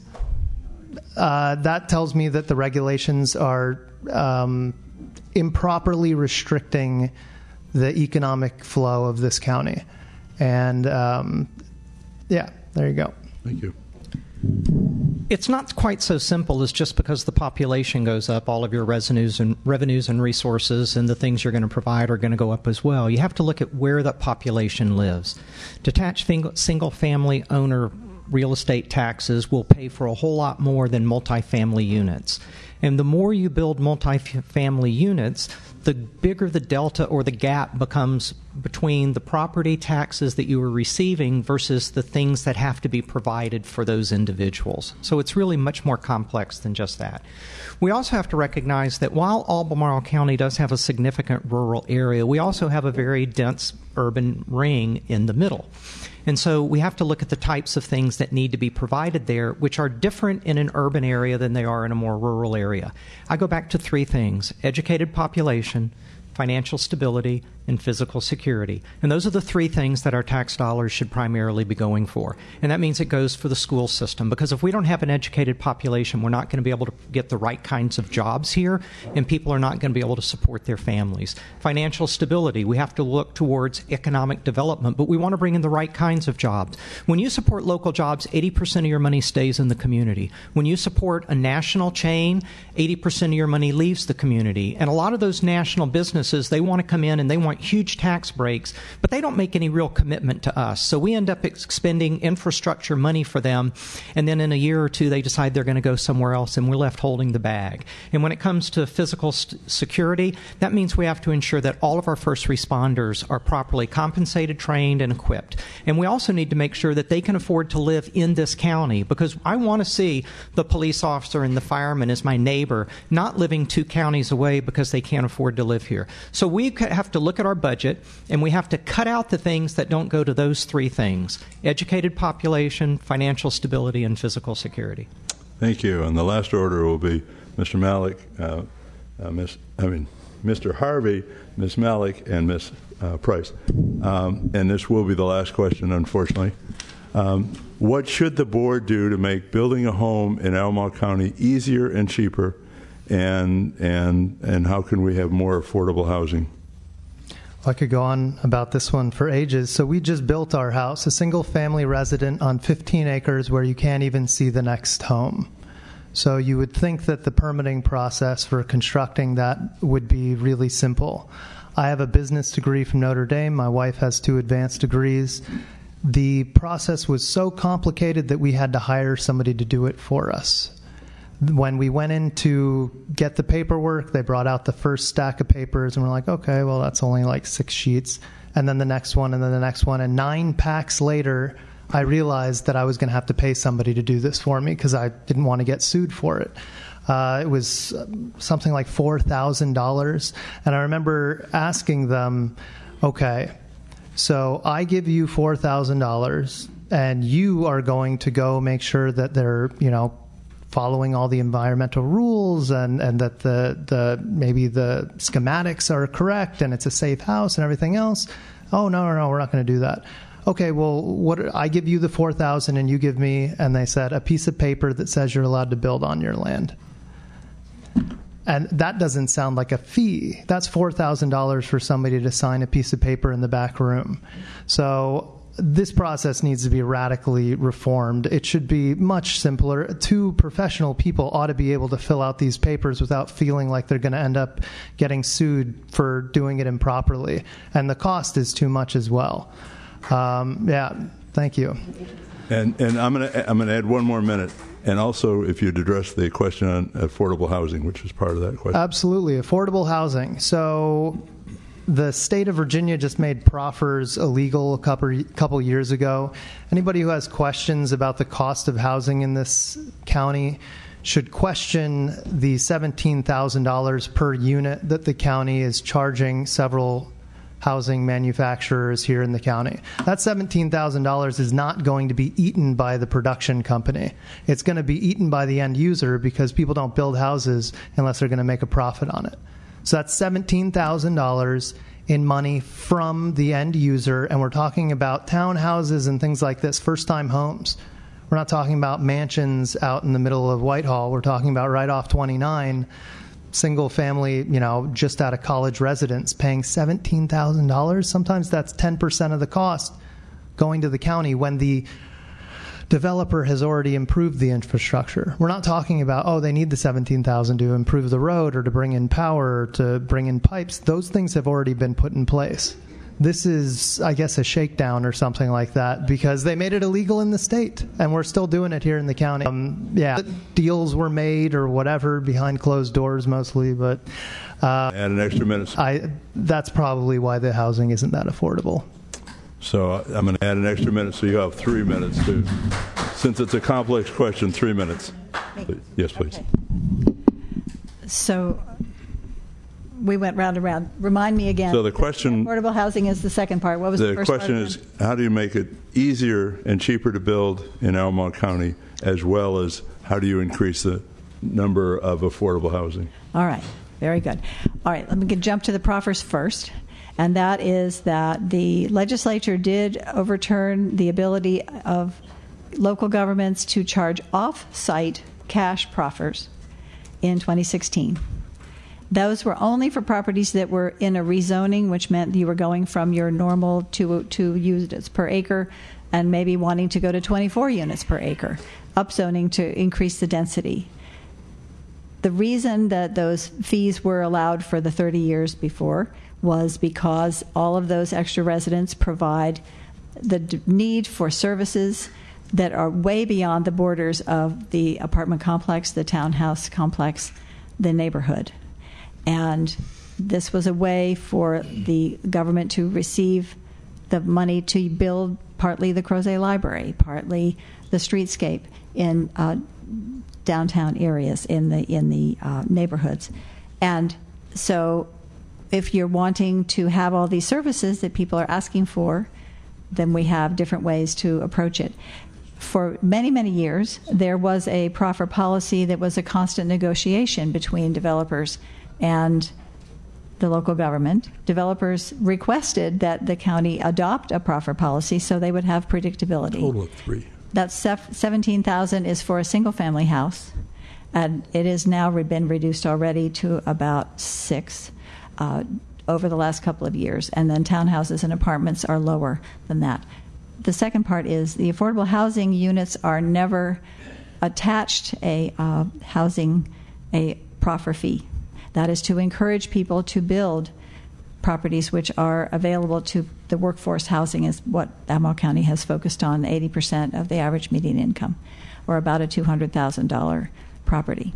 Uh, that tells me that the regulations are um, improperly restricting the economic flow of this county. And um, yeah, there you go. Thank you. It's not quite so simple as just because the population goes up, all of your revenues and revenues and resources and the things you're going to provide are going to go up as well. You have to look at where that population lives. Detached single-family owner real estate taxes will pay for a whole lot more than multifamily units. And the more you build multifamily units, the bigger the delta or the gap becomes between the property taxes that you are receiving versus the things that have to be provided for those individuals. So it's really much more complex than just that. We also have to recognize that while Albemarle County does have a significant rural area, we also have a very dense urban ring in the middle. And so we have to look at the types of things that need to be provided there, which are different in an urban area than they are in a more rural area. I go back to three things: educated population, financial stability, and physical security. And those are the three things that our tax dollars should primarily be going for. And that means it goes for the school system, because if we don't have an educated population, we're not going to be able to get the right kinds of jobs here, and people are not going to be able to support their families. Financial stability, we have to look towards economic development, but we want to bring in the right kinds of jobs. When you support local jobs, eighty percent of your money stays in the community. When you support a national chain, eighty percent of your money leaves the community. And a lot of those national businesses, they want to come in and they want huge tax breaks, but they don't make any real commitment to us. So we end up expending infrastructure money for them, and then in a year or two they decide they're going to go somewhere else, and we're left holding the bag. And when it comes to physical st- security, that means we have to ensure that all of our first responders are properly compensated, trained, and equipped. And we also need to make sure that they can afford to live in this county, because I want to see the police officer and the fireman as my neighbor, not living two counties away because they can't afford to live here. So we have to look at our budget, and we have to cut out the things that don't go to those three things: educated population, financial stability, and physical security. Thank you. And the last order will be Mister Malik, uh, uh, Miss, I mean, Mister Harvey, Miz Malik, and Miz Uh, Price. Um, and this will be the last question, unfortunately. Um, what should the board do to make building a home in Albemarle County easier and cheaper, and and and how can we have more affordable housing? I could go on about this one for ages. So we just built our house, a single-family resident on fifteen acres where you can't even see the next home. So you would think that the permitting process for constructing that would be really simple. I have a business degree from Notre Dame. My wife has two advanced degrees. The process was so complicated that we had to hire somebody to do it for us. When we went in to get the paperwork, they brought out the first stack of papers, and we're like, okay, well, that's only like six sheets. And then the next one, and then the next one. And nine packs later, I realized that I was going to have to pay somebody to do this for me because I didn't want to get sued for it. Uh, it was something like four thousand dollars. And I remember asking them, okay, so I give you four thousand dollars, and you are going to go make sure that they're, you know, following all the environmental rules, and, and that the, the maybe the schematics are correct and it's a safe house and everything else. Oh, no, no, no, we're not going to do that. Okay, well, what I give you the four thousand dollars and you give me, and they said, a piece of paper that says you're allowed to build on your land. And that doesn't sound like a fee. That's four thousand dollars for somebody to sign a piece of paper in the back room. So this process needs to be radically reformed. It should be much simpler. Two professional people ought to be able to fill out these papers without feeling like they're going to end up getting sued for doing it improperly. And the cost is too much as well. Um, yeah, thank you. And and I'm going to I'm going to add one more minute. And also, if you'd address the question on affordable housing, which is part of that question. Absolutely. Affordable housing. So the state of Virginia just made proffers illegal a couple, couple years ago. Anybody who has questions about the cost of housing in this county should question the seventeen thousand dollars per unit that the county is charging several housing manufacturers here in the county. That seventeen thousand dollars is not going to be eaten by the production company. It's going to be eaten by the end user, because people don't build houses unless they're going to make a profit on it. So that's seventeen thousand dollars in money from the end user, and we're talking about townhouses and things like this, first-time homes. We're not talking about mansions out in the middle of Whitehall. We're talking about right off twenty-nine, single family, you know, just out of college residents paying seventeen thousand dollars. Sometimes that's ten percent of the cost going to the county when the developer has already improved the infrastructure. We're not talking about, oh, they need the seventeen thousand dollars to improve the road or to bring in power or to bring in pipes. Those things have already been put in place. This is, I guess, a shakedown or something like that, because they made it illegal in the state, and we're still doing it here in the county. Um, yeah, deals were made or whatever behind closed doors mostly, but uh, add an extra minute. I, that's probably why the housing isn't that affordable. So I'm going to add an extra minute, so you have three minutes to, since it's a complex question, three minutes. Yes, please. Okay. So we went round and round. Remind me again. So the question, affordable housing is the second part. What was the, the first question part? is, how do you make it easier and cheaper to build in Albemarle County, as well as how do you increase the number of affordable housing? All right. Very good. All right. Let me get, jump to the proffers first. And that is that the legislature did overturn the ability of local governments to charge off-site cash proffers in twenty sixteen. Those were only for properties that were in a rezoning, which meant you were going from your normal two, two units per acre and maybe wanting to go to twenty-four units per acre, upzoning to increase the density. The reason that those fees were allowed for the thirty years before was because all of those extra residents provide the d- need for services that are way beyond the borders of the apartment complex, the townhouse complex, the neighborhood. And this was a way for the government to receive the money to build partly the Crozet Library, partly the streetscape in uh, downtown areas, in the in the uh, neighborhoods. And so if you're wanting to have all these services that people are asking for, then we have different ways to approach it. For many, many years, there was a proffer policy that was a constant negotiation between developers and the local government. Developers requested that the county adopt a proffer policy so they would have predictability. Total of three. That seventeen thousand is for a single-family house, and it has now been reduced already to about six uh, over the last couple of years. And then townhouses and apartments are lower than that. The second part is the affordable housing units are never attached a uh, housing a proffer fee. That is to encourage people to build properties which are available to the workforce. Housing is what Albemarle County has focused on, eighty percent of the average median income, or about a two hundred thousand dollars property.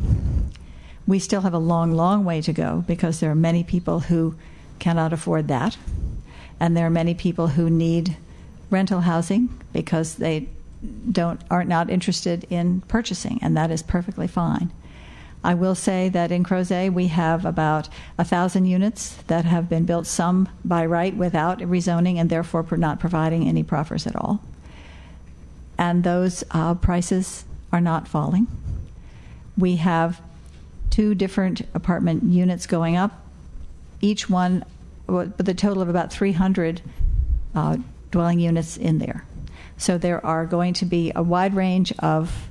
We still have a long, long way to go because there are many people who cannot afford that, and there are many people who need rental housing because they don't are not interested in purchasing, and that is perfectly fine. I will say that in Crozet we have about a thousand units that have been built, some by right without rezoning and therefore not providing any proffers at all. And those uh, prices are not falling. We have two different apartment units going up, each one with a total of about three hundred uh, dwelling units in there. So there are going to be a wide range of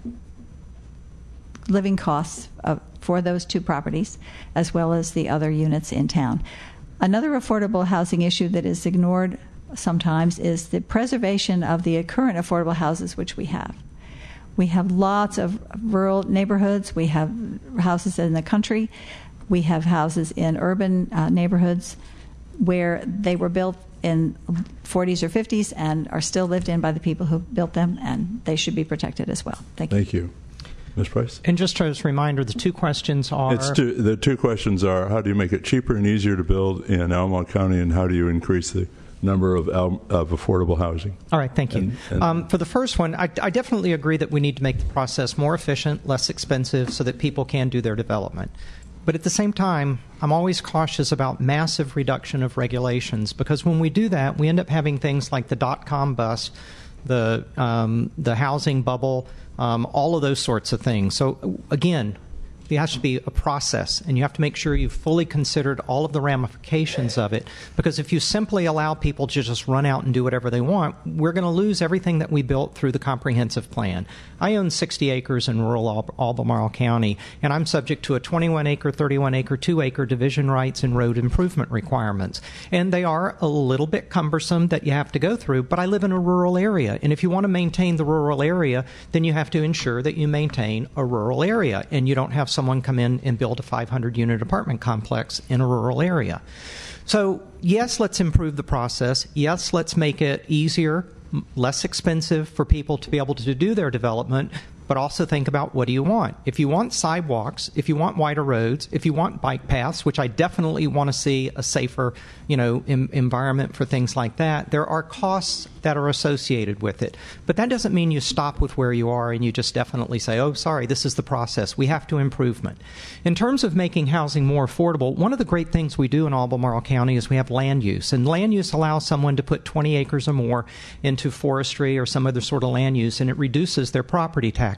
living costs of, for those two properties, as well as the other units in town. Another affordable housing issue that is ignored sometimes is the preservation of the current affordable houses which we have. We have lots of rural neighborhoods. We have houses in the country. We have houses in urban uh, neighborhoods where they were built in forties or fifties and are still lived in by the people who built them, and they should be protected as well. Thank you. Thank you. Miz Price? And just as a reminder, the two questions are... It's two, the two questions are, how do you make it cheaper and easier to build in Albemarle County, and how do you increase the number of, of affordable housing? All right, thank you. And, and um, for the first one, I, I definitely agree that we need to make the process more efficient, less expensive, so that people can do their development. But at the same time, I'm always cautious about massive reduction of regulations, because when we do that, we end up having things like the dot-com bust, the um, the housing bubble, um, all of those sorts of things. So again, there has to be a process, and you have to make sure you've fully considered all of the ramifications of it, because if you simply allow people to just run out and do whatever they want, we're going to lose everything that we built through the comprehensive plan. I own sixty acres in rural Al- Albemarle County, and I'm subject to a twenty-one acre, thirty-one acre, two acre division rights and road improvement requirements. And they are a little bit cumbersome that you have to go through, but I live in a rural area, and if you want to maintain the rural area, then you have to ensure that you maintain a rural area, and you don't have some someone come in and build a five hundred unit apartment complex in a rural area. So, yes, let's improve the process. Yes, let's make it easier, less expensive for people to be able to do their development, but also think about, what do you want? If you want sidewalks, if you want wider roads, if you want bike paths, which I definitely want to see a safer, you know, em- environment for things like that, there are costs that are associated with it. But that doesn't mean you stop with where you are and you just definitely say, oh, sorry, this is the process. We have to improvement. In terms of making housing more affordable, one of the great things we do in Albemarle County is we have land use. And land use allows someone to put twenty acres or more into forestry or some other sort of land use, and it reduces their property tax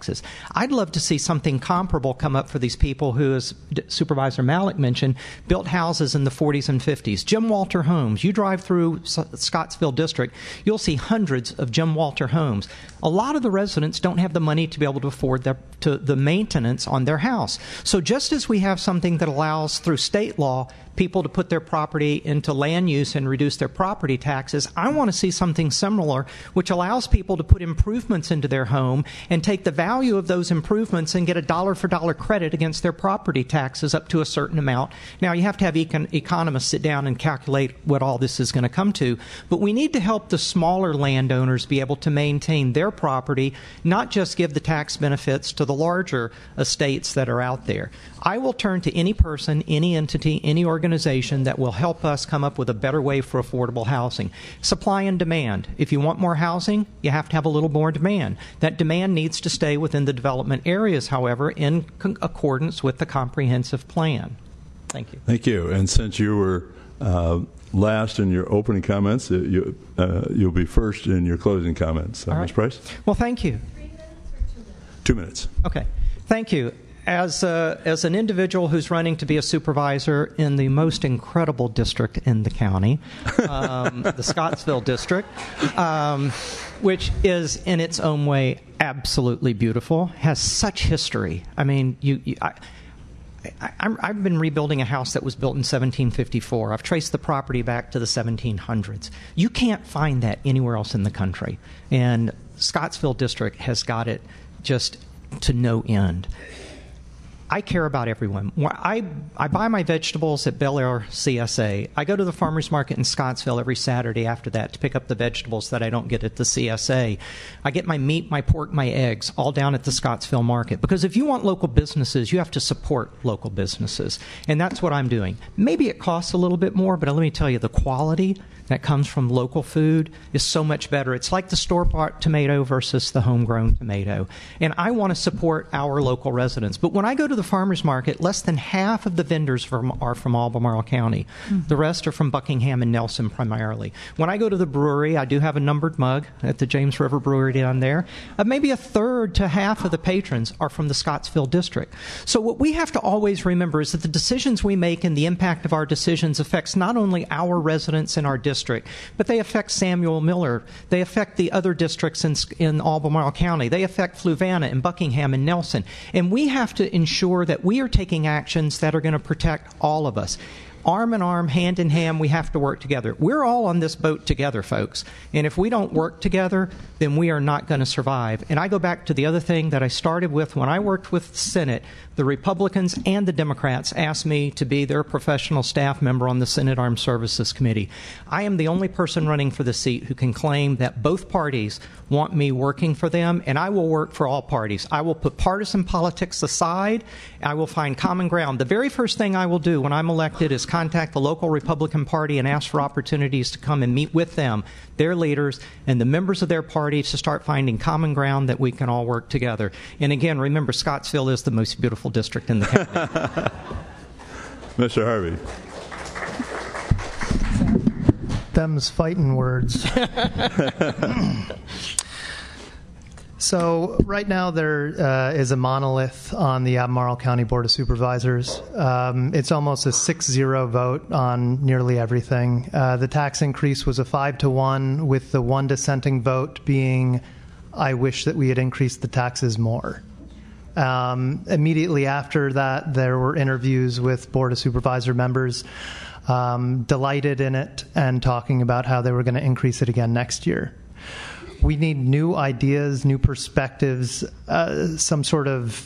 taxes. I'd love to see something comparable come up for these people who, as Supervisor Malik mentioned, built houses in the forties and fifties. Jim Walter homes. You drive through Scottsville District, you'll see hundreds of Jim Walter homes. A lot of the residents don't have the money to be able to afford their, to the maintenance on their house. So just as we have something that allows, through state law, people to put their property into land use and reduce their property taxes, I want to see something similar which allows people to put improvements into their home and take the value of those improvements and get a dollar for dollar credit against their property taxes up to a certain amount. Now, you have to have econ- economists sit down and calculate what all this is going to come to, but we need to help the smaller landowners be able to maintain their property, not just give the tax benefits to the larger estates that are out there. I will turn to any person, any entity, any organization that will help us come up with a better way for affordable housing. Supply and demand. If you want more housing, you have to have a little more demand. That demand needs to stay within the development areas, however, in con- accordance with the comprehensive plan. Thank you. Thank you. And since you were uh, last in your opening comments, uh, you, uh, you'll be first in your closing comments. Uh, All right. Miz Price? Well, thank you. Three minutes or two minutes? Two minutes. Okay. Thank you. As a, as an individual who's running to be a supervisor in the most incredible district in the county, um, the Scottsville district, um, which is in its own way absolutely beautiful, has such history. I mean, you, you I, I, I've been rebuilding a house that was built in seventeen fifty-four. I've traced the property back to the seventeen hundreds. You can't find that anywhere else in the country. And Scottsville district has got it just to no end. I care about everyone. I, I buy my vegetables at Bel Air C S A. I go to the farmer's market in Scottsville every Saturday after that to pick up the vegetables that I don't get at the C S A. I get my meat, my pork, my eggs all down at the Scottsville market. Because if you want local businesses, you have to support local businesses. And that's what I'm doing. Maybe it costs a little bit more, but let me tell you, the quality that comes from local food is so much better. It's like the store-bought tomato versus the homegrown tomato. And I want to support our local residents. But when I go to the farmer's market, less than half of the vendors from, are from Albemarle County. Mm-hmm. The rest are from Buckingham and Nelson primarily. When I go to the brewery, I do have a numbered mug at the James River Brewery down there. Uh, maybe a third to half of the patrons are from the Scottsville district. So what we have to always remember is that the decisions we make and the impact of our decisions affects not only our residents in our district, district, but they affect Samuel Miller. They affect the other districts in, in Albemarle County. They affect Fluvanna and Buckingham and Nelson. And we have to ensure that we are taking actions that are going to protect all of us. Arm in arm, hand in hand, we have to work together. We're all on this boat together, folks. And if we don't work together, then we are not going to survive. And I go back to the other thing that I started with when I worked with the Senate. The Republicans and the Democrats asked me to be their professional staff member on the Senate Armed Services Committee. I am the only person running for the seat who can claim that both parties want me working for them, and I will work for all parties. I will put partisan politics aside. I will find common ground. The very first thing I will do when I'm elected is contact the local Republican Party and ask for opportunities to come and meet with them, their leaders, and the members of their party to start finding common ground that we can all work together. And again, remember, Scottsville is the most beautiful district in the county. Mister Harvey. Them's fighting words. So right now there uh, is a monolith on the Albemarle County Board of Supervisors. Um, it's almost a six zero vote on nearly everything. Uh, the tax increase was a five to one, with the one dissenting vote being, I wish that we had increased the taxes more. Um, immediately after that, there were interviews with Board of Supervisor members, um, delighted in it and talking about how they were going to increase it again next year. We need new ideas, new perspectives, uh, some sort of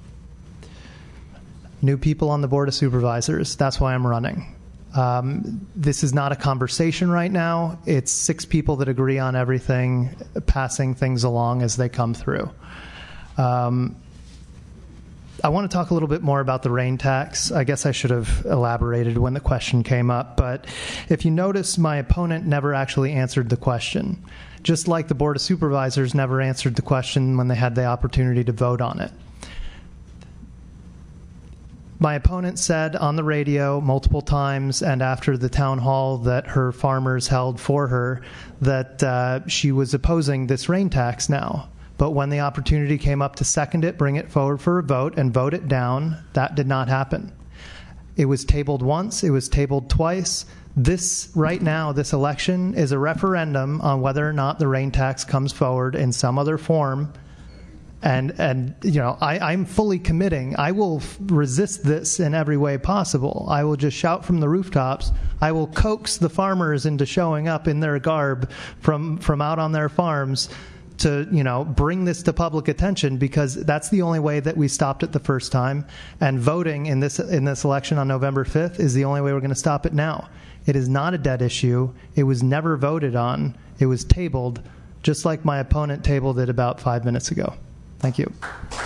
new people on the Board of Supervisors. That's why I'm running. Um, this is not a conversation right now. It's six people that agree on everything, passing things along as they come through. Um, I want to talk a little bit more about the rain tax. I guess I should have elaborated when the question came up, but if you notice, my opponent never actually answered the question, just like the Board of Supervisors never answered the question when they had the opportunity to vote on it. My opponent said on the radio multiple times and after the town hall that her farmers held for her that uh, she was opposing this rain tax now. But when the opportunity came up to second it, bring it forward for a vote, and vote it down, that did not happen. It was tabled once. It was tabled twice. This, right now, this election is a referendum on whether or not the rain tax comes forward in some other form. And, and you know, I, I'm fully committing. I will f- resist this in every way possible. I will just shout from the rooftops. I will coax the farmers into showing up in their garb from, from out on their farms to, you know, bring this to public attention, because that's the only way that we stopped it the first time. And voting in this in this election on November fifth is the only way we're going to stop it now. It is not a dead issue. It was never voted on. It was tabled, just like my opponent tabled it about five minutes ago. Thank you.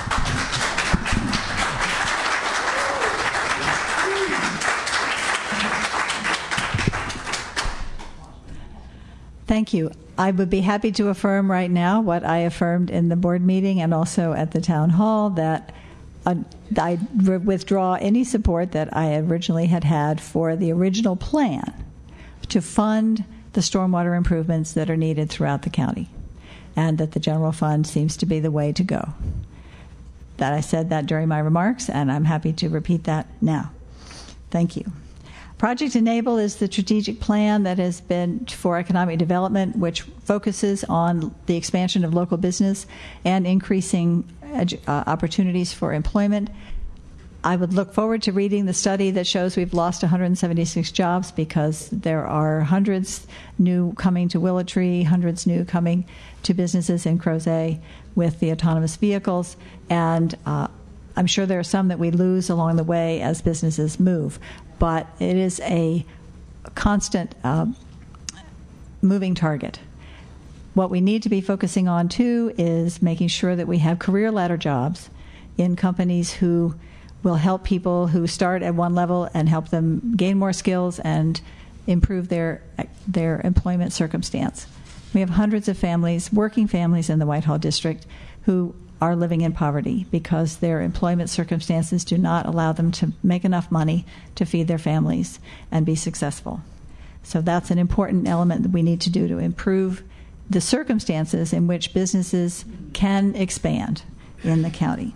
Thank you. I would be happy to affirm right now what I affirmed in the board meeting and also at the town hall, that uh, I re- withdraw any support that I originally had had for the original plan to fund the stormwater improvements that are needed throughout the county, and that the general fund seems to be the way to go. That I said that during my remarks, and I'm happy to repeat that now. Thank you. Project Enable is the strategic plan that has been for economic development, which focuses on the expansion of local business and increasing edu- uh, opportunities for employment. I would look forward to reading the study that shows we've lost one hundred seventy-six jobs because there are hundreds new coming to Willow Tree, hundreds new coming to businesses in Crozet with the autonomous vehicles, and uh, I'm sure there are some that we lose along the way as businesses move. But it is a constant uh, moving target. What we need to be focusing on, too, is making sure that we have career ladder jobs in companies who will help people who start at one level and help them gain more skills and improve their their employment circumstance. We have hundreds of families, working families in the Whitehall District, who are living in poverty because their employment circumstances do not allow them to make enough money to feed their families and be successful. So that's an important element that we need to do to improve the circumstances in which businesses can expand in the county.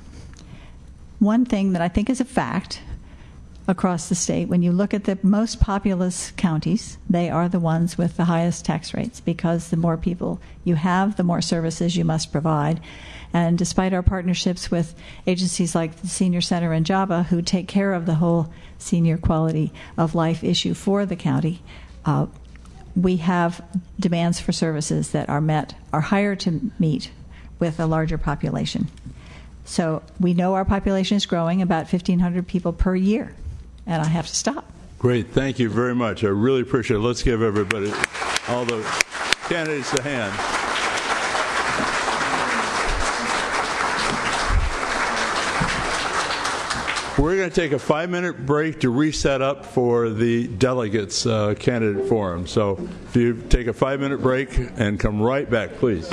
One thing that I think is a fact across the state, when you look at the most populous counties, they are the ones with the highest tax rates, because the more people you have, the more services you must provide. And despite our partnerships with agencies like the Senior Center and JABA, who take care of the whole senior quality of life issue for the county, uh, we have demands for services that are met, are higher to meet with a larger population. So we know our population is growing about fifteen hundred people per year, and I have to stop. Great. Thank you very much. I really appreciate it. Let's give everybody, all the candidates, a hand. We're going to take a five-minute break to reset up for the delegates uh, candidate forum. So if you take a five-minute break and come right back, please.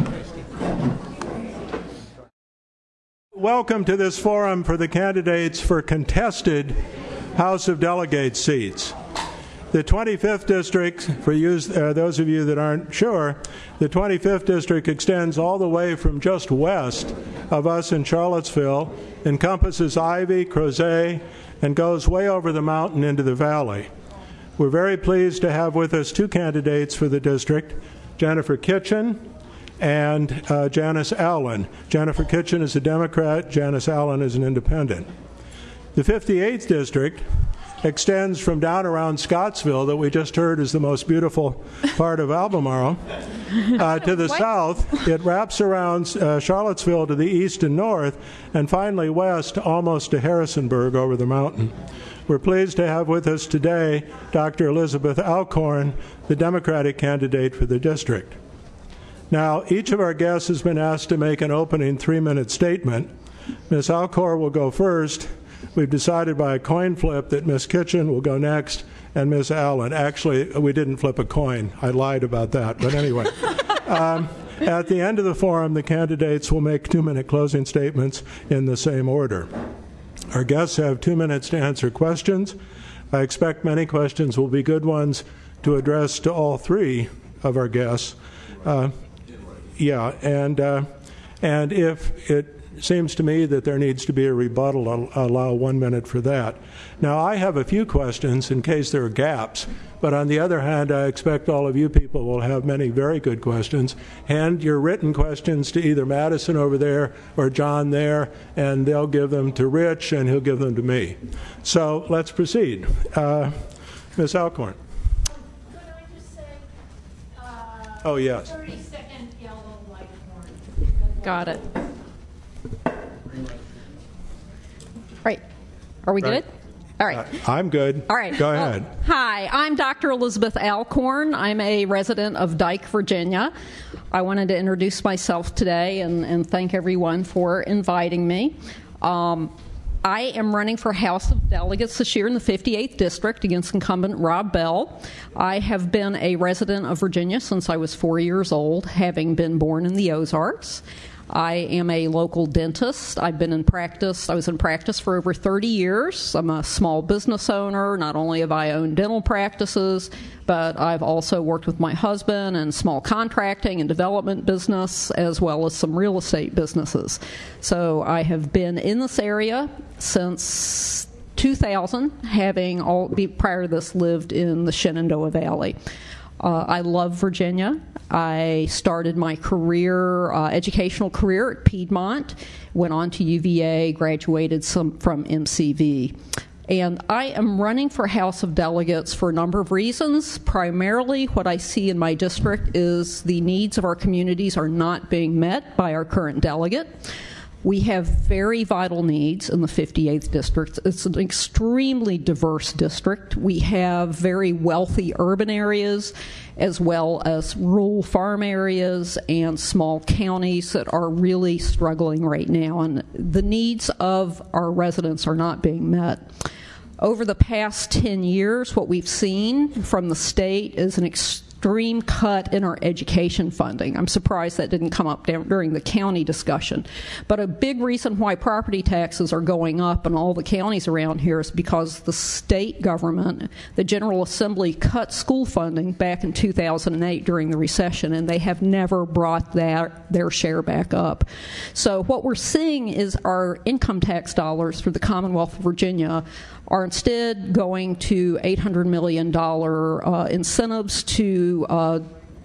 Welcome to this forum for the candidates for contested House of Delegates seats. The twenty-fifth District, for you, uh, those of you that aren't sure, the twenty-fifth District extends all the way from just west of us in Charlottesville, encompasses Ivy, Crozet, and goes way over the mountain into the valley. We're very pleased to have with us two candidates for the district, Jennifer Kitchen and uh, Janice Allen. Jennifer Kitchen is a Democrat, Janice Allen is an independent. The fifty-eighth District extends from down around Scottsville, that we just heard is the most beautiful part of Albemarle, uh, to the south. It wraps around uh, Charlottesville to the east and north, and finally west almost to Harrisonburg over the mountain. We're pleased to have with us today Doctor Elizabeth Alcorn, the Democratic candidate for the district. Now, each of our guests has been asked to make an opening three-minute statement. Miz Alcorn will go first. We've decided by a coin flip that Miz Kitchen will go next, and Miz Allen. Actually, we didn't flip a coin. I lied about that. But anyway, um, at the end of the forum, the candidates will make two-minute closing statements in the same order. Our guests have two minutes to answer questions. I expect many questions will be good ones to address to all three of our guests. Uh, yeah, and uh, And if it seems to me that there needs to be a rebuttal, I'll allow one minute for that. Now, I have a few questions in case there are gaps, but on the other hand, I expect all of you people will have many very good questions. Hand your written questions to either Madison over there or John there, and they'll give them to Rich, and he'll give them to me. So let's proceed. Uh, Miz Alcorn. Could I just say, uh, Oh, yes. thirty second yellow light horn. Got it. Right. Are we Right. good? All right. Uh, I'm good. All right. Go Well, ahead. hi, I'm Doctor Elizabeth Alcorn. I'm a resident of Dyke, Virginia. I wanted to introduce myself today and, and thank everyone for inviting me. Um, I am running for House of Delegates this year in the fifty-eighth District against incumbent Rob Bell. I have been a resident of Virginia since I was four years old, having been born in the Ozarks. I am a local dentist. I've been in practice. I was in practice for over thirty years. I'm a small business owner. Not only have I owned dental practices, but I've also worked with my husband in small contracting and development business, as well as some real estate businesses. So I have been in this area since two thousand, having all, prior to this lived in the Shenandoah Valley. Uh, I love Virginia. I started my career, uh, educational career at Piedmont, went on to U V A, graduated some from M C V. And I am running for House of Delegates for a number of reasons. Primarily, what I see in my district is the needs of our communities are not being met by our current delegate. We have very vital needs in the fifty-eighth District. It's an extremely diverse district. We have very wealthy urban areas as well as rural farm areas and small counties that are really struggling right now. And the needs of our residents are not being met. Over the past ten years, what we've seen from the state is an extreme extreme cut in our education funding. I'm surprised that didn't come up during the county discussion. But a big reason why property taxes are going up in all the counties around here is because the state government, the General Assembly, cut school funding back in two thousand eight during the recession, and they have never brought that, their share back up. So what we're seeing is our income tax dollars for the Commonwealth of Virginia are instead going to eight hundred million dollars uh, incentives to uh,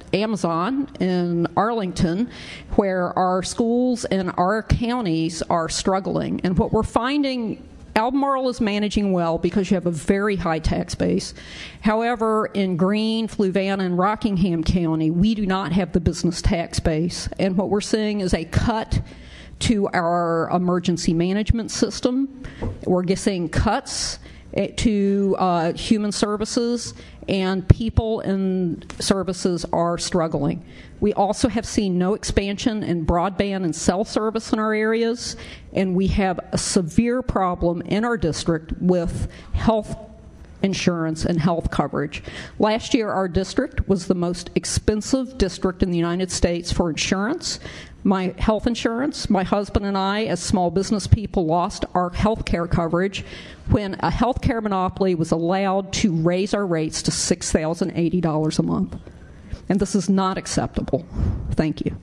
Amazon in Arlington, where our schools and our counties are struggling. And what we're finding, Albemarle is managing well because you have a very high tax base. However, in Greene, Fluvanna, and Rockingham County, we do not have the business tax base. And what we're seeing is a cut to our emergency management system. We're getting cuts to uh, human services, and people in services are struggling. We also have seen no expansion in broadband and cell service in our areas, and we have a severe problem in our district with health insurance and health coverage. Last year, our district was the most expensive district in the United States for insurance. My health insurance, my husband and I, as small business people, lost our health care coverage when a health care monopoly was allowed to raise our rates to six thousand eighty dollars a month. And this is not acceptable. Thank you.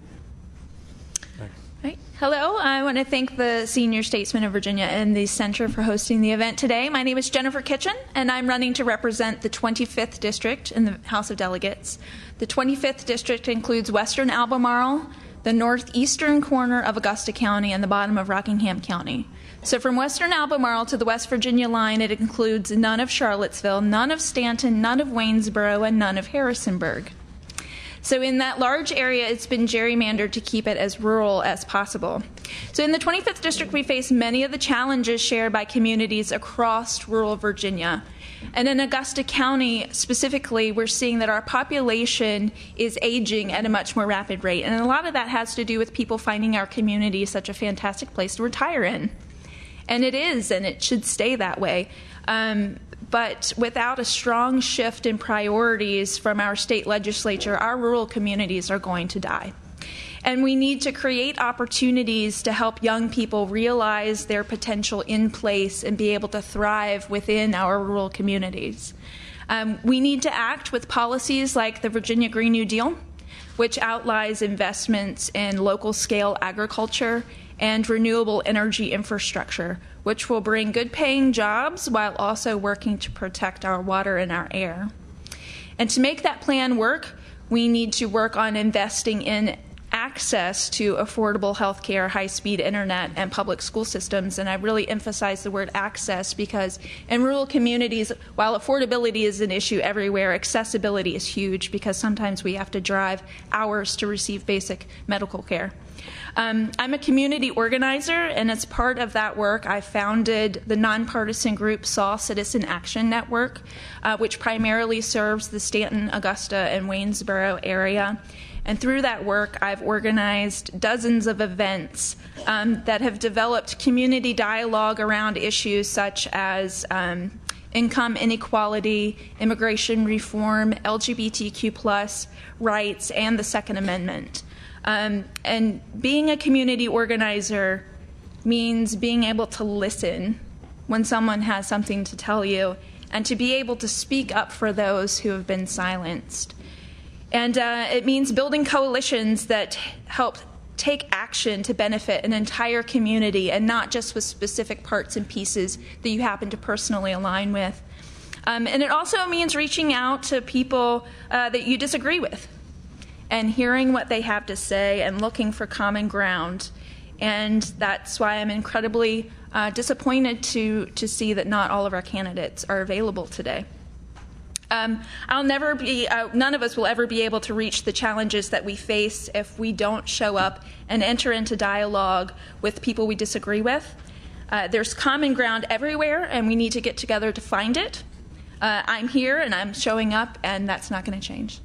Right. Hello, I want to thank the Senior Statesman of Virginia and the Center for hosting the event today. My name is Jennifer Kitchen, and I'm running to represent the twenty-fifth District in the House of Delegates. The twenty-fifth District includes western Albemarle, the northeastern corner of Augusta County, and the bottom of Rockingham County. So from western Albemarle to the West Virginia line, it includes none of Charlottesville, none of Stanton, none of Waynesboro, and none of Harrisonburg. So in that large area, it's been gerrymandered to keep it as rural as possible. So in the twenty-fifth District, we face many of the challenges shared by communities across rural Virginia. And in Augusta County specifically, we're seeing that our population is aging at a much more rapid rate. And a lot of that has to do with people finding our community such a fantastic place to retire in. And it is, and it should stay that way. Um, but without a strong shift in priorities from our state legislature, our rural communities are going to die. And we need to create opportunities to help young people realize their potential in place and be able to thrive within our rural communities. Um, we need to act with policies like the Virginia Green New Deal. which outlines investments in local-scale agriculture and renewable energy infrastructure, which will bring good-paying jobs while also working to protect our water and our air. And to make that plan work, we need to work on investing in access to affordable health care, high-speed internet, and public school systems. And I really emphasize the word access because in rural communities, while affordability is an issue everywhere, accessibility is huge because sometimes we have to drive hours to receive basic medical care. Um, I'm a community organizer, and as part of that work, I founded the nonpartisan group S A W Citizen Action Network, uh, which primarily serves the Stanton, Augusta, and Waynesboro area. And through that work, I've organized dozens of events um, that have developed community dialogue around issues such as um, income inequality, immigration reform, L G B T Q plus rights, and the Second Amendment. Um, and being a community organizer means being able to listen when someone has something to tell you and to be able to speak up for those who have been silenced. And uh, it means building coalitions that help take action to benefit an entire community and not just with specific parts and pieces that you happen to personally align with. Um, and it also means reaching out to people uh, that you disagree with and hearing what they have to say and looking for common ground. And that's why I'm incredibly uh, disappointed to, to see that not all of our candidates are available today. Um, I'll never be, uh, none of us will ever be able to reach the challenges that we face if we don't show up and enter into dialogue with people we disagree with. Uh, there's common ground everywhere, and we need to get together to find it. Uh, I'm here, and I'm showing up, and that's not going to change.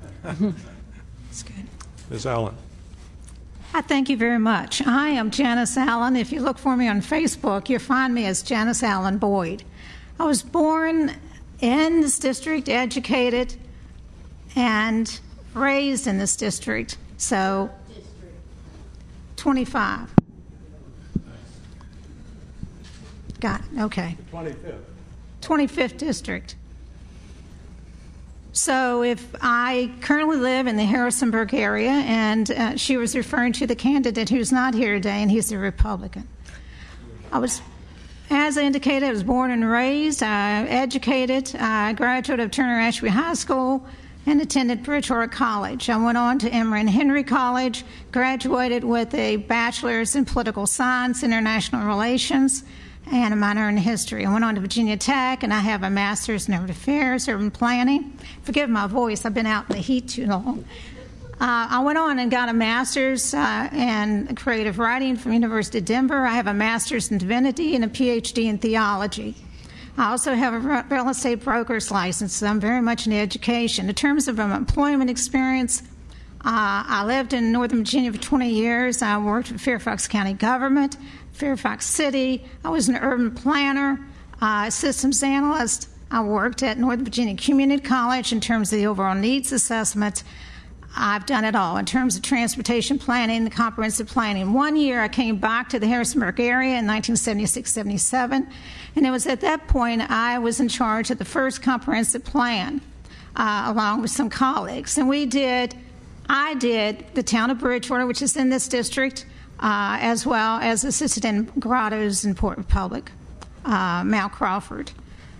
That's good. Miz Allen. I thank you very much. I am Janice Allen. If you look for me on Facebook, you'll find me as Janice Allen Boyd. I was born in this district, educated, and raised in this district. So, twenty-five. Got it. Okay. twenty-fifth. twenty-fifth district. So if I currently live in the Harrisonburg area, and uh, she was referring to the candidate who's not here today, and he's a Republican. I was, as I indicated, I was born and raised, uh, educated. I graduated of Turner Ashby High School and attended Bridgewater College. I went on to Emory and Henry College, graduated with a bachelor's in political science, international relations, and a minor in history. I went on to Virginia Tech, and I have a master's in urban affairs, urban planning. Forgive my voice, I've been out in the heat too long. Uh, I went on and got a master's uh, in creative writing from University of Denver. I have a master's in divinity and a P H D in theology. I also have a real estate broker's license, so I'm very much in education. In terms of an employment experience, uh, I lived in Northern Virginia for twenty years. I worked for Fairfax County government, Fairfax City. I was an urban planner, uh, systems analyst. I worked at Northern Virginia Community College in terms of the overall needs assessment. I've done it all in terms of transportation planning, the comprehensive planning. One year I came back to the Harrisonburg area in nineteen seventy-six seventy-seven, and it was at that point I was in charge of the first comprehensive plan uh, along with some colleagues. And we did, I did the town of Bridgewater, which is in this district, uh, as well as assisted in Grottos in Port Republic, uh, Mount Crawford.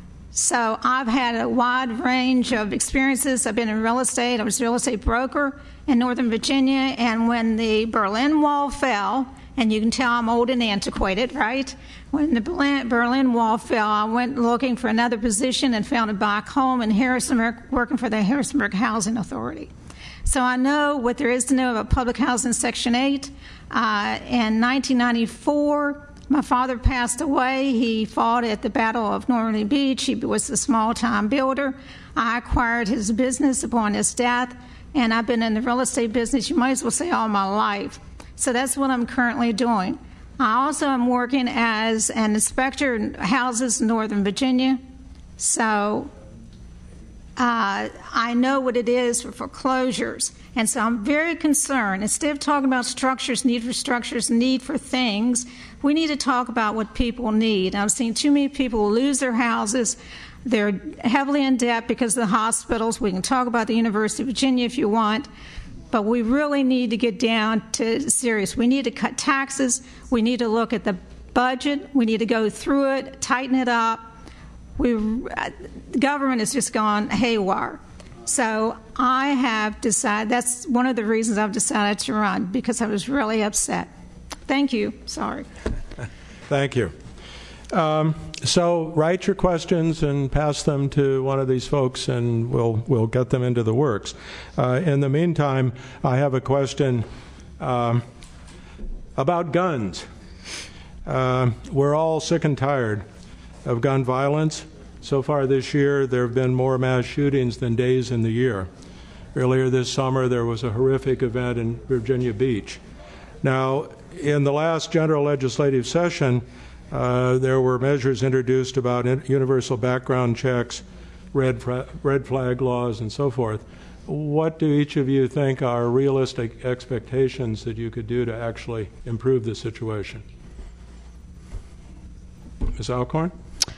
So I've had a wide range of experiences. I've been in real estate. I was a real estate broker in Northern Virginia. And when the Berlin Wall fell, and you can tell I'm old and antiquated, right? When the Berlin Wall fell, I went looking for another position and found a back home in Harrisonburg, working for the Harrisonburg Housing Authority. So I know what there is to know about public housing Section eight. Uh, in nineteen ninety-four, my father passed away. He fought at the Battle of Normandy Beach. He was a small-time builder. I acquired his business upon his death, and I've been in the real estate business, you might as well say, all my life. So that's what I'm currently doing. I also am working as an inspector in houses in Northern Virginia. So uh, I know what it is for foreclosures. And so I'm very concerned. Instead of talking about structures, need for structures, need for things, we need to talk about what people need. I've seen too many people lose their houses. They're heavily in debt because of the hospitals. We can talk about the University of Virginia if you want. But we really need to get down to serious. We need to cut taxes. We need to look at the budget. We need to go through it, tighten it up. We, the government has just gone haywire. So I have decided, that's one of the reasons I've decided to run, because I was really upset. Thank you. Sorry. Thank you. Um, so write your questions and pass them to one of these folks, and we'll we'll get them into the works. Uh, in the meantime, I have a question um, about guns. Uh, we're all sick and tired of gun violence. So far this year, there have been more mass shootings than days in the year. Earlier this summer, there was a horrific event in Virginia Beach. Now, in the last general legislative session, Uh, there were measures introduced about universal background checks, red, fra- red flag laws, and so forth. What do each of you think are realistic expectations that you could do to actually improve the situation? Miz Alcorn?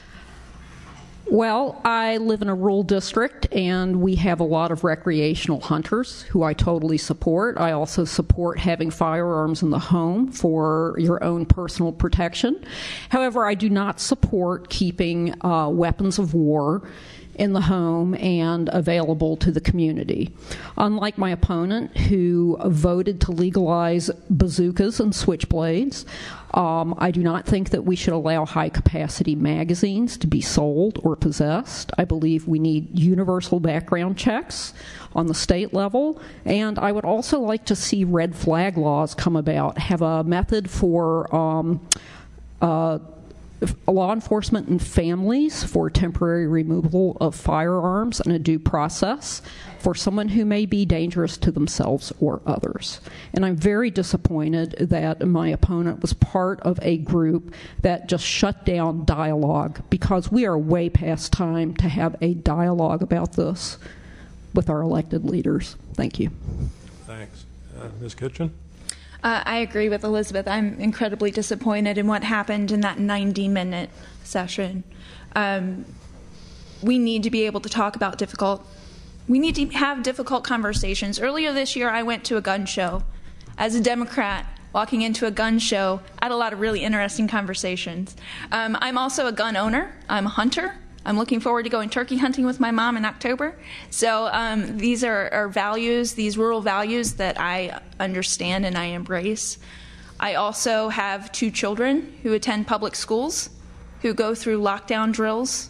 Well, I live in a rural district, and we have a lot of recreational hunters who I totally support. I also support having firearms in the home for your own personal protection. However, I do not support keeping uh, weapons of war in the home and available to the community. Unlike my opponent, who voted to legalize bazookas and switchblades, um, I do not think that we should allow high-capacity magazines to be sold or possessed. I believe we need universal background checks on the state level, and I would also like to see red flag laws come about, have a method for um, uh, law enforcement and families for temporary removal of firearms and a due process for someone who may be dangerous to themselves or others. And I'm very disappointed that my opponent was part of a group that just shut down dialogue, because we are way past time to have a dialogue about this with our elected leaders. Thank you. Thanks. Uh, Miz Kitchen? Uh, I agree with Elizabeth. I'm incredibly disappointed in what happened in that ninety-minute session. Um, we need to be able to talk about difficult, we need to have difficult conversations. Earlier this year, I went to a gun show. As a Democrat, walking into a gun show, I had a lot of really interesting conversations. Um, I'm also a gun owner. I'm a hunter. I'm looking forward to going turkey hunting with my mom in October. So um, these are, are values, these rural values that I understand and I embrace. I also have two children who attend public schools, who go through lockdown drills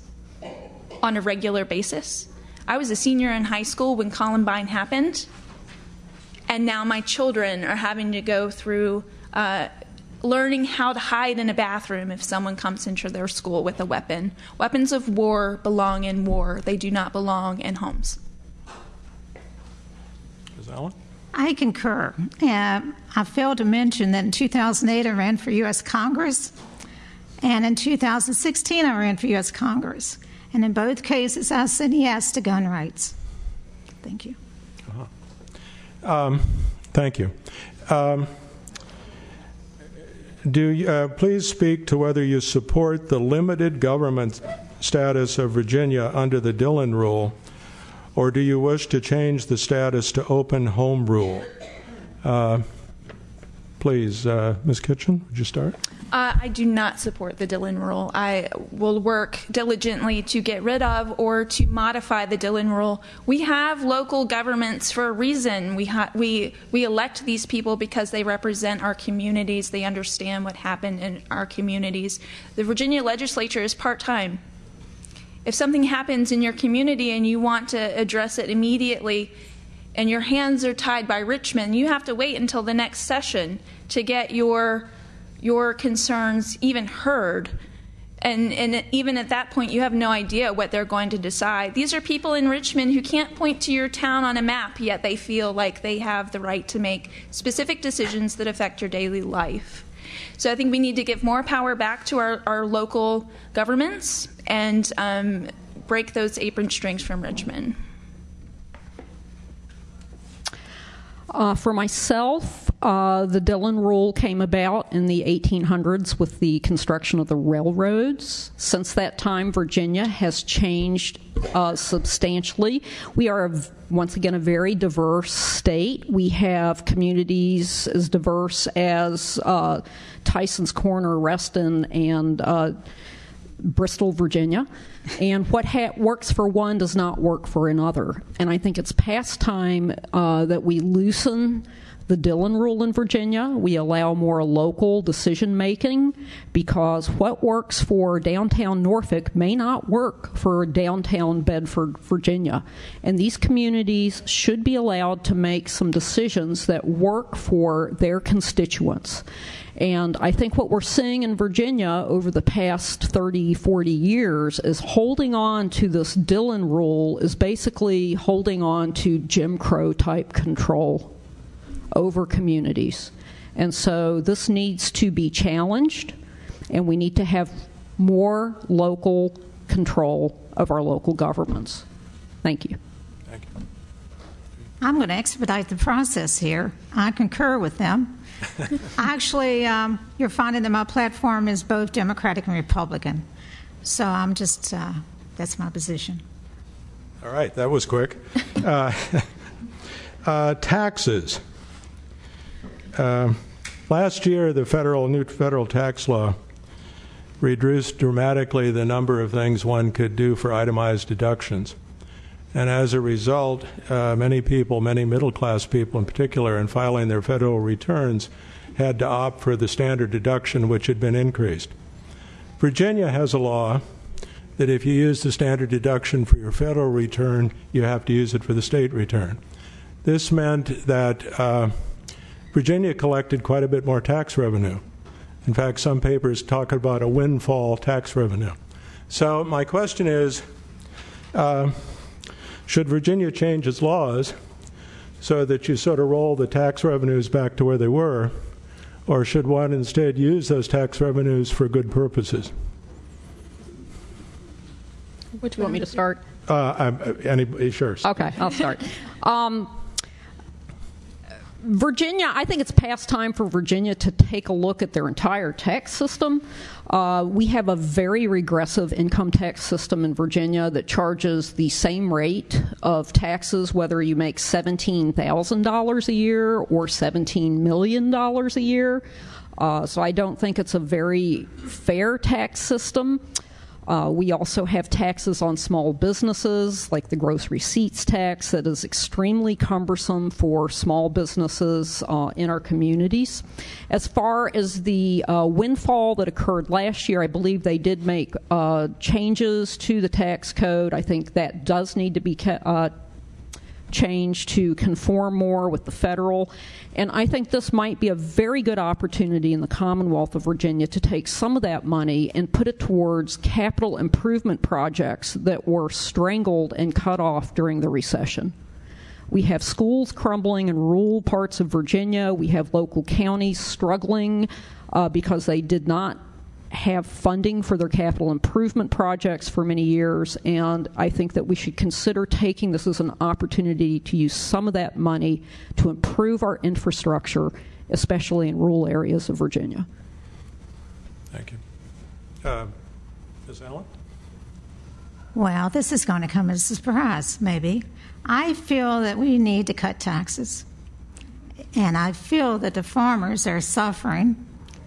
on a regular basis. I was a senior in high school when Columbine happened, and now my children are having to go through uh, learning how to hide in a bathroom if someone comes into their school with a weapon. Weapons of war belong in war. They do not belong in homes. Miz Allen? I concur. Uh, I failed to mention that in two thousand eight I ran for U S Congress, and in two thousand sixteen I ran for U S Congress. And in both cases I said yes to gun rights. Thank you. Uh-huh. Um, thank you. Um, Do you, uh, please speak to whether you support the limited government status of Virginia under the Dillon Rule, or do you wish to change the status to open home rule? Uh, please, uh, Miz Kitchen, would you start? Uh, I do not support the Dillon Rule. I will work diligently to get rid of or to modify the Dillon Rule. We have local governments for a reason. We, ha- we, we elect these people because they represent our communities. They understand what happened in our communities. The Virginia legislature is part-time. If something happens in your community and you want to address it immediately and your hands are tied by Richmond, you have to wait until the next session to get your your concerns even heard. And, and even at that point, you have no idea what they're going to decide. These are people in Richmond who can't point to your town on a map, yet they feel like they have the right to make specific decisions that affect your daily life. So I think we need to give more power back to our, our local governments and um, break those apron strings from Richmond. Uh, for myself, uh, the Dillon Rule came about in the eighteen hundreds with the construction of the railroads. Since that time, Virginia has changed uh, substantially. We are, a, once again, a very diverse state. We have communities as diverse as uh, Tyson's Corner, Reston, and uh, Bristol, Virginia. And what ha- works for one does not work for another. And I think it's past time uh, that we loosen the Dillon Rule in Virginia. We allow more local decision making, because what works for downtown Norfolk may not work for downtown Bedford, Virginia. And these communities should be allowed to make some decisions that work for their constituents. And I think what we're seeing in Virginia over the past thirty, forty years is holding on to this Dillon Rule is basically holding on to Jim Crow type control over communities. And so this needs to be challenged, and we need to have more local control of our local governments. Thank you. Thank you. I'm going to expedite the process here. I concur with them. Actually, um, you're finding that my platform is both Democratic and Republican. So I'm just, uh, that's my position. All right, that was quick. uh, uh, taxes. Uh, last year, the federal new federal tax law reduced dramatically the number of things one could do for itemized deductions. And as a result, uh, many people, many middle-class people in particular, in filing their federal returns, had to opt for the standard deduction, which had been increased. Virginia has a law that if you use the standard deduction for your federal return, you have to use it for the state return. This meant that uh, Virginia collected quite a bit more tax revenue. In fact, some papers talk about a windfall tax revenue. So my question is, uh, should Virginia change its laws so that you sort of roll the tax revenues back to where they were, or should one instead use those tax revenues for good purposes? Which you want me to start? Uh, I'm, any, sure. Okay, I'll start. Um, Virginia, I think it's past time for Virginia to take a look at their entire tax system. Uh, we have a very regressive income tax system in Virginia that charges the same rate of taxes whether you make seventeen thousand dollars a year or seventeen million dollars a year. Uh, so I don't think it's a very fair tax system. Uh, we also have taxes on small businesses, like the gross receipts tax, that is extremely cumbersome for small businesses uh, in our communities. As far as the uh, windfall that occurred last year, I believe they did make uh, changes to the tax code. I think that does need to be ca- uh, change to conform more with the federal. And I think this might be a very good opportunity in the Commonwealth of Virginia to take some of that money and put it towards capital improvement projects that were strangled and cut off during the recession. We have schools crumbling in rural parts of Virginia. We have local counties struggling uh, because they did not have funding for their capital improvement projects for many years, and I think that we should consider taking this as an opportunity to use some of that money to improve our infrastructure, especially in rural areas of Virginia. Thank you. Uh, Miz Allen? Well, this is going to come as a surprise, maybe. I feel that we need to cut taxes, and I feel that the farmers are suffering,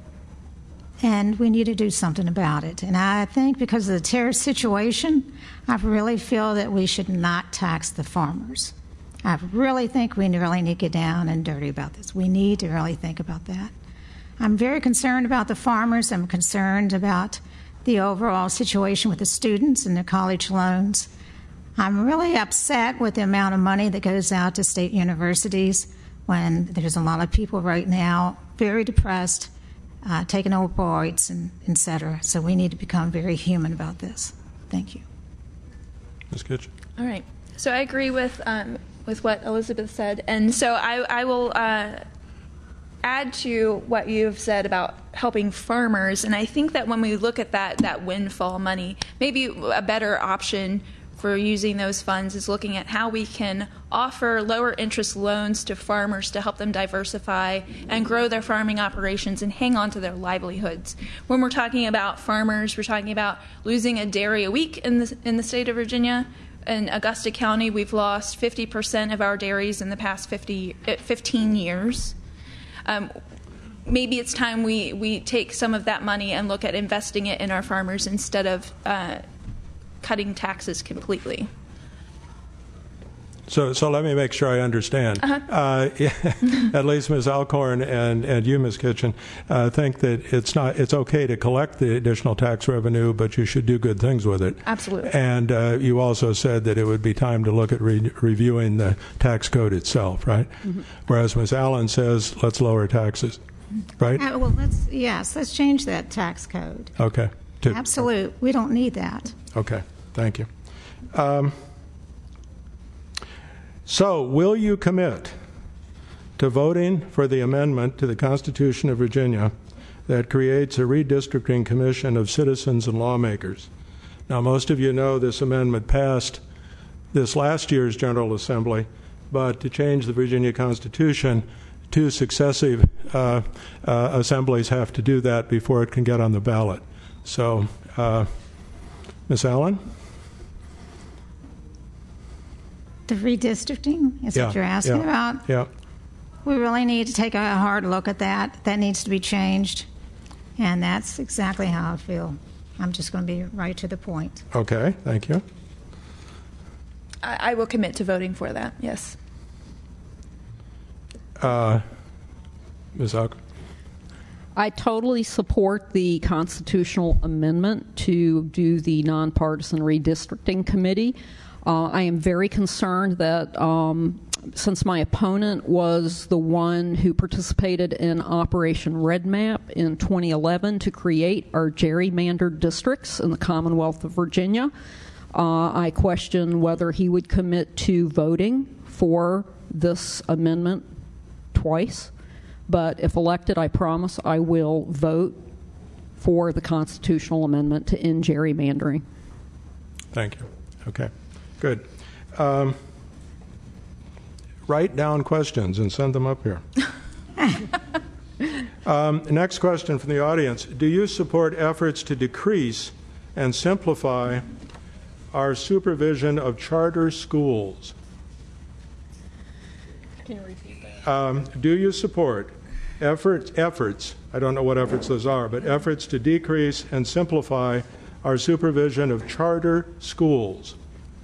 and we need to do something about it. And I think because of the tariff situation, I really feel that we should not tax the farmers. I really think we really need to get down and dirty about this. We need to really think about that. I'm very concerned about the farmers. I'm concerned about the overall situation with the students and their college loans. I'm really upset with the amount of money that goes out to state universities when there's a lot of people right now very depressed, Uh, taking opioids and et cetera. So we need to become very human about this. Thank you. Miz Kitchen. All right. So I agree with um, with what Elizabeth said, and so I, I will uh, add to what you've said about helping farmers. And I think that when we look at that that windfall money, maybe a better option for using those funds is looking at how we can offer lower interest loans to farmers to help them diversify and grow their farming operations and hang on to their livelihoods. When we're talking about farmers, we're talking about losing a dairy a week in the, in the state of Virginia. In Augusta County, we've lost fifty percent of our dairies in the past fifty, fifteen years. Um, maybe it's time we, we take some of that money and look at investing it in our farmers instead of uh, cutting taxes completely. So, so let me make sure I understand. Uh-huh. Uh, at least Miz Alcorn and, and you, Miz Kitchen, uh, think that it's not it's okay to collect the additional tax revenue, but you should do good things with it. Absolutely. And uh, you also said that it would be time to look at re- reviewing the tax code itself, right? Mm-hmm. Whereas Miz Allen says, let's lower taxes, right? Uh, well, let's yes, let's change that tax code. Okay. To, Absolute. We don't need that. Okay. Thank you. Um, So, will you commit to voting for the amendment to the Constitution of Virginia that creates a redistricting commission of citizens and lawmakers? Now, most of you know this amendment passed this last year's General Assembly, but to change the Virginia Constitution, two successive uh, uh, assemblies have to do that before it can get on the ballot. So, uh, Miz Allen? The redistricting is Yeah, what you're asking yeah, about? Yeah. We really need to take a hard look at that. That needs to be changed. And that's exactly how I feel. I'm just going to be right to the point. Okay, thank you. I, I will commit to voting for that, yes. Uh, Miz Alcorn? I totally support the constitutional amendment to do the nonpartisan redistricting committee. Uh, I am very concerned that um, since my opponent was the one who participated in Operation Red Map in twenty eleven to create our gerrymandered districts in the Commonwealth of Virginia, uh, I question whether he would commit to voting for this amendment twice. But if elected, I promise I will vote for the constitutional amendment to end gerrymandering. Thank you. Okay. Good. Um, write down questions and send them up here. um, next question from the audience. Do you support efforts to decrease and simplify our supervision of charter schools? Can you repeat that? Um, do you support efforts, efforts, I don't know what efforts those are, but efforts to decrease and simplify our supervision of charter schools?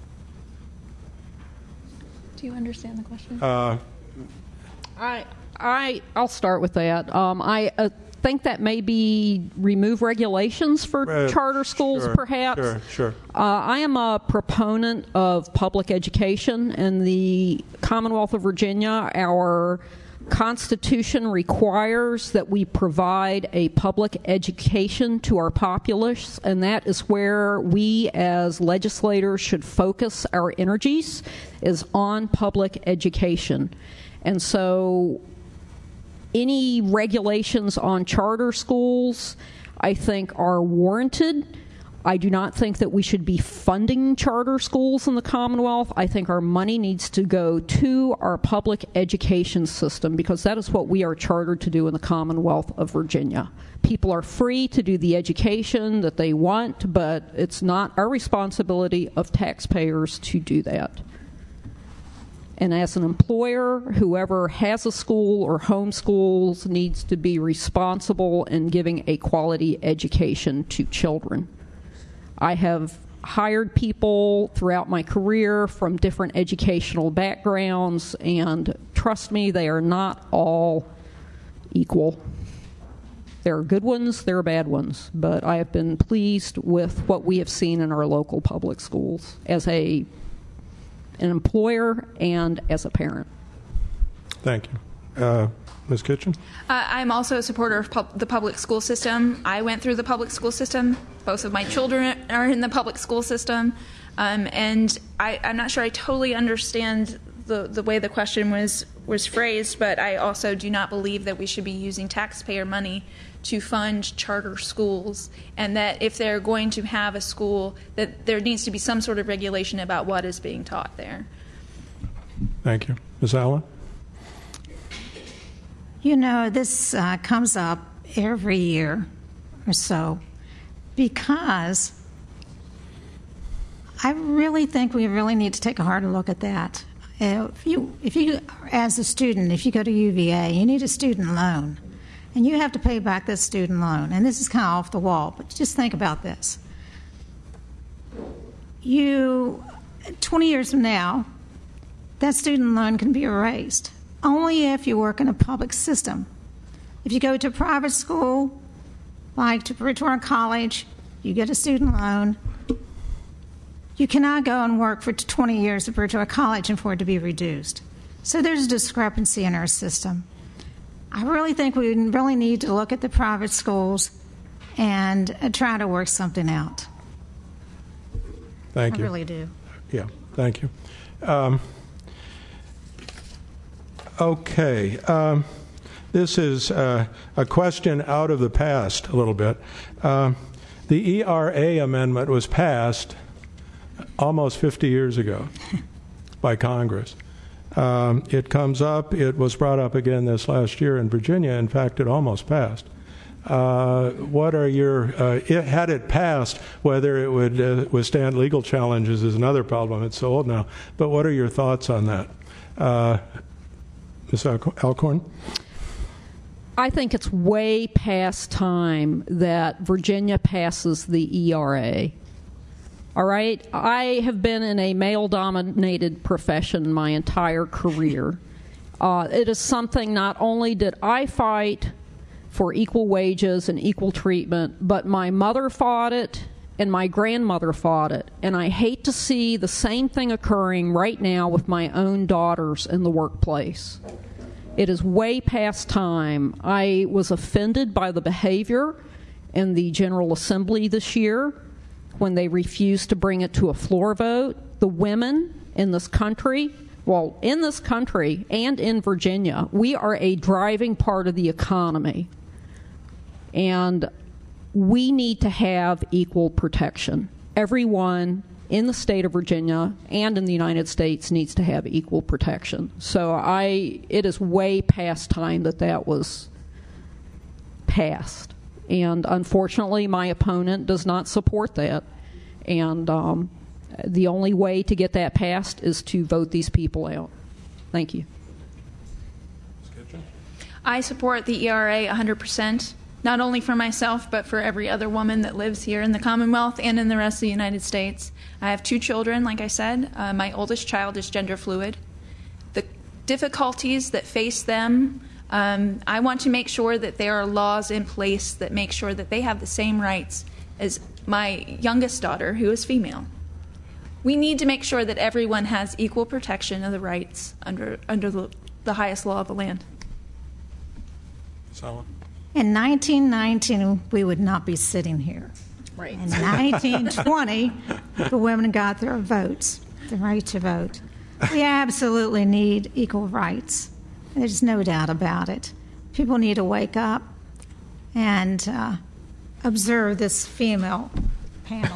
Do you understand the question? Uh, I, I, I'll start with that. Um, I uh, think that maybe remove regulations for uh, charter schools, sure, perhaps. Sure, sure. Uh, I am a proponent of public education in the Commonwealth of Virginia. Our Constitution requires that we provide a public education to our populace, and that is where we as legislators should focus our energies, is on public education. And so any regulations on charter schools, I think, are warranted. I do not think that we should be funding charter schools in the Commonwealth. I think our money needs to go to our public education system, because that is what we are chartered to do in the Commonwealth of Virginia. People are free to do the education that they want, but it's not our responsibility of taxpayers to do that. And as an employer, whoever has a school or homeschools needs to be responsible in giving a quality education to children. I have hired people throughout my career from different educational backgrounds, and trust me, they are not all equal. There are good ones, there are bad ones, but I have been pleased with what we have seen in our local public schools as a an employer and as a parent. Thank you. Uh, Miz Kitchen? Uh, I'm also a supporter of pub- the public school system. I went through the public school system. Both of my children are in the public school system. Um, and I, I'm not sure I totally understand the, the way the question was was phrased, but I also do not believe that we should be using taxpayer money to fund charter schools, and that if they're going to have a school, that there needs to be some sort of regulation about what is being taught there. Thank you. Miz Allen? You know, this uh, comes up every year or so because I really think we really need to take a harder look at that. If you, if you, as a student, if you go to U V A, you need a student loan, and you have to pay back this student loan. And this is kind of off the wall, but just think about this. You, twenty years from now, that student loan can be erased only if you work in a public system. If you go to a private school, like to Bridgewater College, you get a student loan. You cannot go and work for twenty years at Bridgewater College and for it to be reduced. So there's a discrepancy in our system. I really think we really need to look at the private schools and uh, try to work something out. Thank I you. I really do. Yeah, thank you. Um, okay. Um, this is uh, a question out of the past a little bit. Um, the E R A amendment was passed almost fifty years ago by Congress. Um, it comes up, it was brought up again this last year in Virginia. In fact, it almost passed. Uh, what are your, uh, it, had it passed, whether it would uh, withstand legal challenges is another problem. It's so old now. But what are your thoughts on that? Uh, Miz Alcorn? I think it's way past time that Virginia passes the E R A. All right? I have been in a male-dominated profession my entire career. Uh, it is something not only did I fight for equal wages and equal treatment, but my mother fought it and my grandmother fought it. And I hate to see the same thing occurring right now with my own daughters in the workplace. It is way past time. I was offended by the behavior in the General Assembly this year when they refused to bring it to a floor vote. The women in this country, well, in this country and in Virginia, we are a driving part of the economy. And we need to have equal protection. Everyone in the state of Virginia and in the United States needs to have equal protection. So I, it is way past time that that was passed. And unfortunately, my opponent does not support that. And um, the only way to get that passed is to vote these people out. Thank you. I support the E R A one hundred percent, not only for myself, but for every other woman that lives here in the Commonwealth and in the rest of the United States. I have two children, like I said. Uh, my oldest child is gender fluid. The difficulties that face them, Um, I want to make sure that there are laws in place that make sure that they have the same rights as my youngest daughter, who is female. We need to make sure that everyone has equal protection of the rights under under the, the highest law of the land. Solid. In nineteen nineteen, we would not be sitting here. Right. In nineteen twenty, the women got their votes, the right to vote. We absolutely need equal rights. There's no doubt about it. People need to wake up and uh, observe this female panel.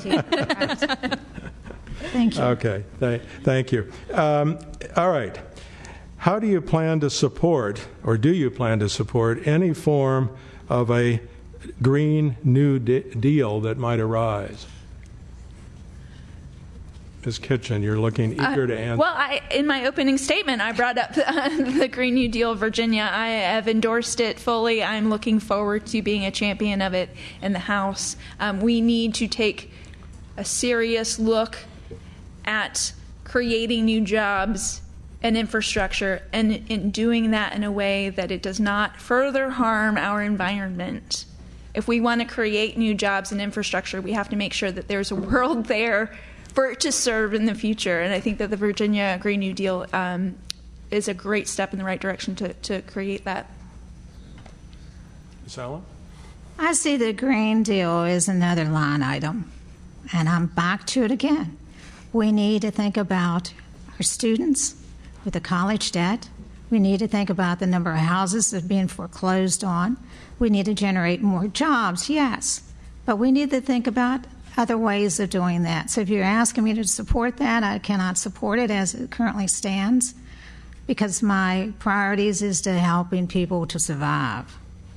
Thank you. Okay, th- thank you. Um, all right. How do you plan to support, or do you plan to support, any form of a Green New de- Deal that might arise? Miz Kitchen, you're looking eager uh, to answer. Well, I, in my opening statement, I brought up the, the Green New Deal of Virginia. I have endorsed it fully. I'm looking forward to being a champion of it in the House. Um, we need to take a serious look at creating new jobs and infrastructure, and in doing that in a way that it does not further harm our environment. If we want to create new jobs and infrastructure, we have to make sure that there's a world there for it to serve in the future. And I think that the Virginia Green New Deal um, is a great step in the right direction to, to create that. Miz Allen? I see the Green Deal as another line item, and I'm back to it again. We need to think about our students with the college debt. We need to think about the number of houses that are being foreclosed on. We need to generate more jobs, yes, but we need to think about other ways of doing that. So if you're asking me to support that, I cannot support it as it currently stands, because my priorities is to helping people to survive.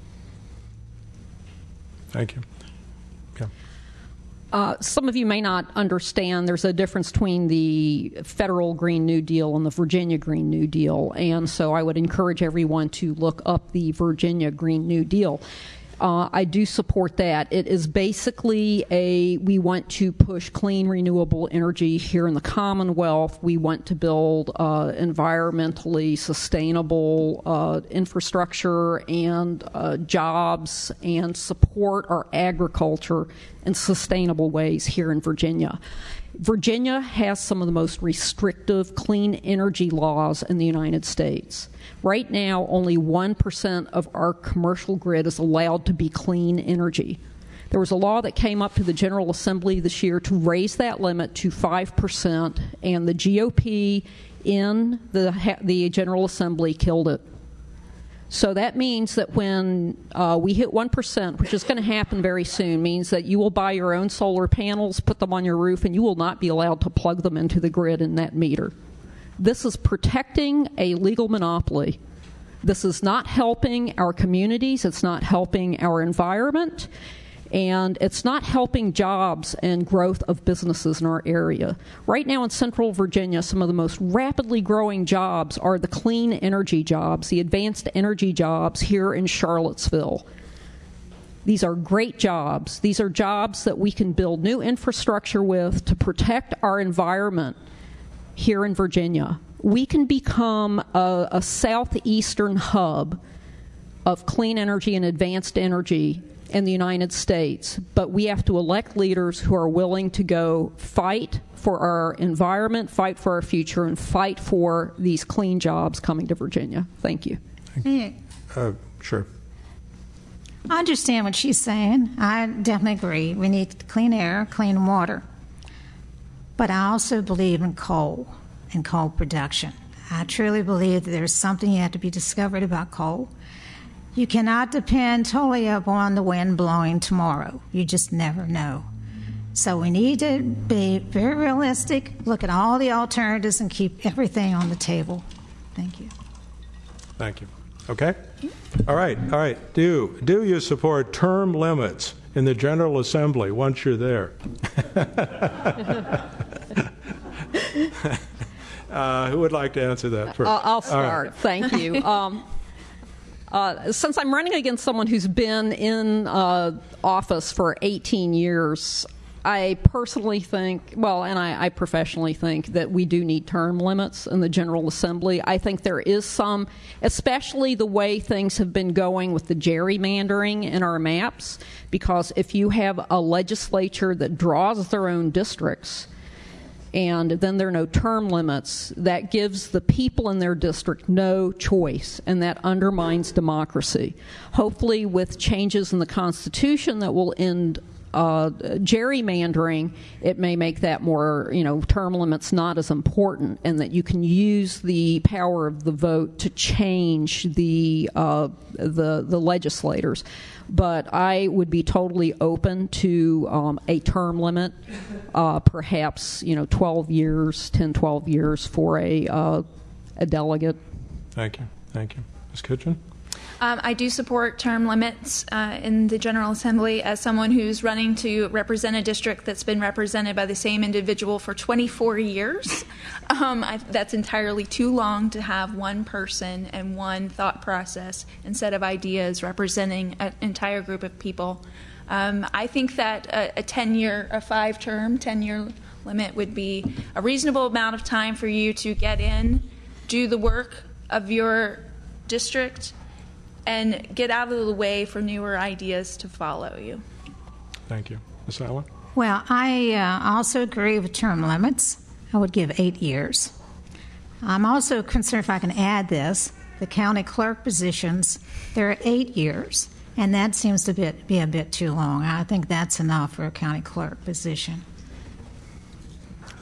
Thank you. Okay. Uh, some of you may not understand there's a difference between the federal Green New Deal and the Virginia Green New Deal, and so I would encourage everyone to look up the Virginia Green New Deal. Uh, I do support that. It is basically a, we want to push clean, renewable energy here in the Commonwealth. We want to build uh, environmentally sustainable uh, infrastructure and uh, jobs and support our agriculture in sustainable ways here in Virginia. Virginia has some of the most restrictive clean energy laws in the United States. Right now, only one percent of our commercial grid is allowed to be clean energy. There was a law that came up to the General Assembly this year to raise that limit to five percent, and the G O P in the, the General Assembly killed it. So that means that when uh, we hit one percent, which is going to happen very soon, means that you will buy your own solar panels, put them on your roof, and you will not be allowed to plug them into the grid in that meter. This is protecting a legal monopoly. This is not helping our communities. It's not helping our environment. And it's not helping jobs and growth of businesses in our area. Right now in Central Virginia, some of the most rapidly growing jobs are the clean energy jobs, the advanced energy jobs here in Charlottesville. These are great jobs. These are jobs that we can build new infrastructure with to protect our environment here in Virginia. We can become a, a southeastern hub of clean energy and advanced energy in the United States, but we have to elect leaders who are willing to go fight for our environment, fight for our future, and fight for these clean jobs coming to Virginia. Thank you. Yeah. Uh, sure. I understand what she's saying. I definitely agree. We need clean air, clean water. But I also believe in coal and coal production. I truly believe that there's something yet to be discovered about coal. You cannot depend totally upon the wind blowing tomorrow. You just never know. So we need to be very realistic, look at all the alternatives, and keep everything on the table. Thank you. Thank you. Okay? All right, all right. Do, do you support term limits in the General Assembly once you're there? uh, who would like to answer that first? Uh, I'll start. Right. Thank you. Um, uh, since I'm running against someone who's been in uh, office for eighteen years, I personally think, well, and I, I professionally think that we do need term limits in the General Assembly. I think there is some, especially the way things have been going with the gerrymandering in our maps, because if you have a legislature that draws their own districts, and then there are no term limits, that gives the people in their district no choice, and that undermines democracy. Hopefully with changes in the Constitution that will end uh, gerrymandering, it may make that more, you know, term limits not as important, and that you can use the power of the vote to change the uh, the, the legislators. But I would be totally open to um, a term limit, uh, perhaps, you know, twelve years, ten, twelve years for a, uh, a delegate. Thank you. Thank you. Miz Kitchen? Um, I do support term limits uh, in the General Assembly. As someone who's running to represent a district that's been represented by the same individual for twenty-four years, um, I, that's entirely too long to have one person and one thought process instead of ideas representing an entire group of people. Um, I think that a, a ten-year, a five-term, ten-year limit would be a reasonable amount of time for you to get in, do the work of your district, and get out of the way for newer ideas to follow you. Thank you. Miz Allen? Well, I uh, also agree with term limits. I would give eight years. I'm also concerned, if I can add this, the county clerk positions, they're at eight years, and that seems to be, be a bit too long. I think that's enough for a county clerk position.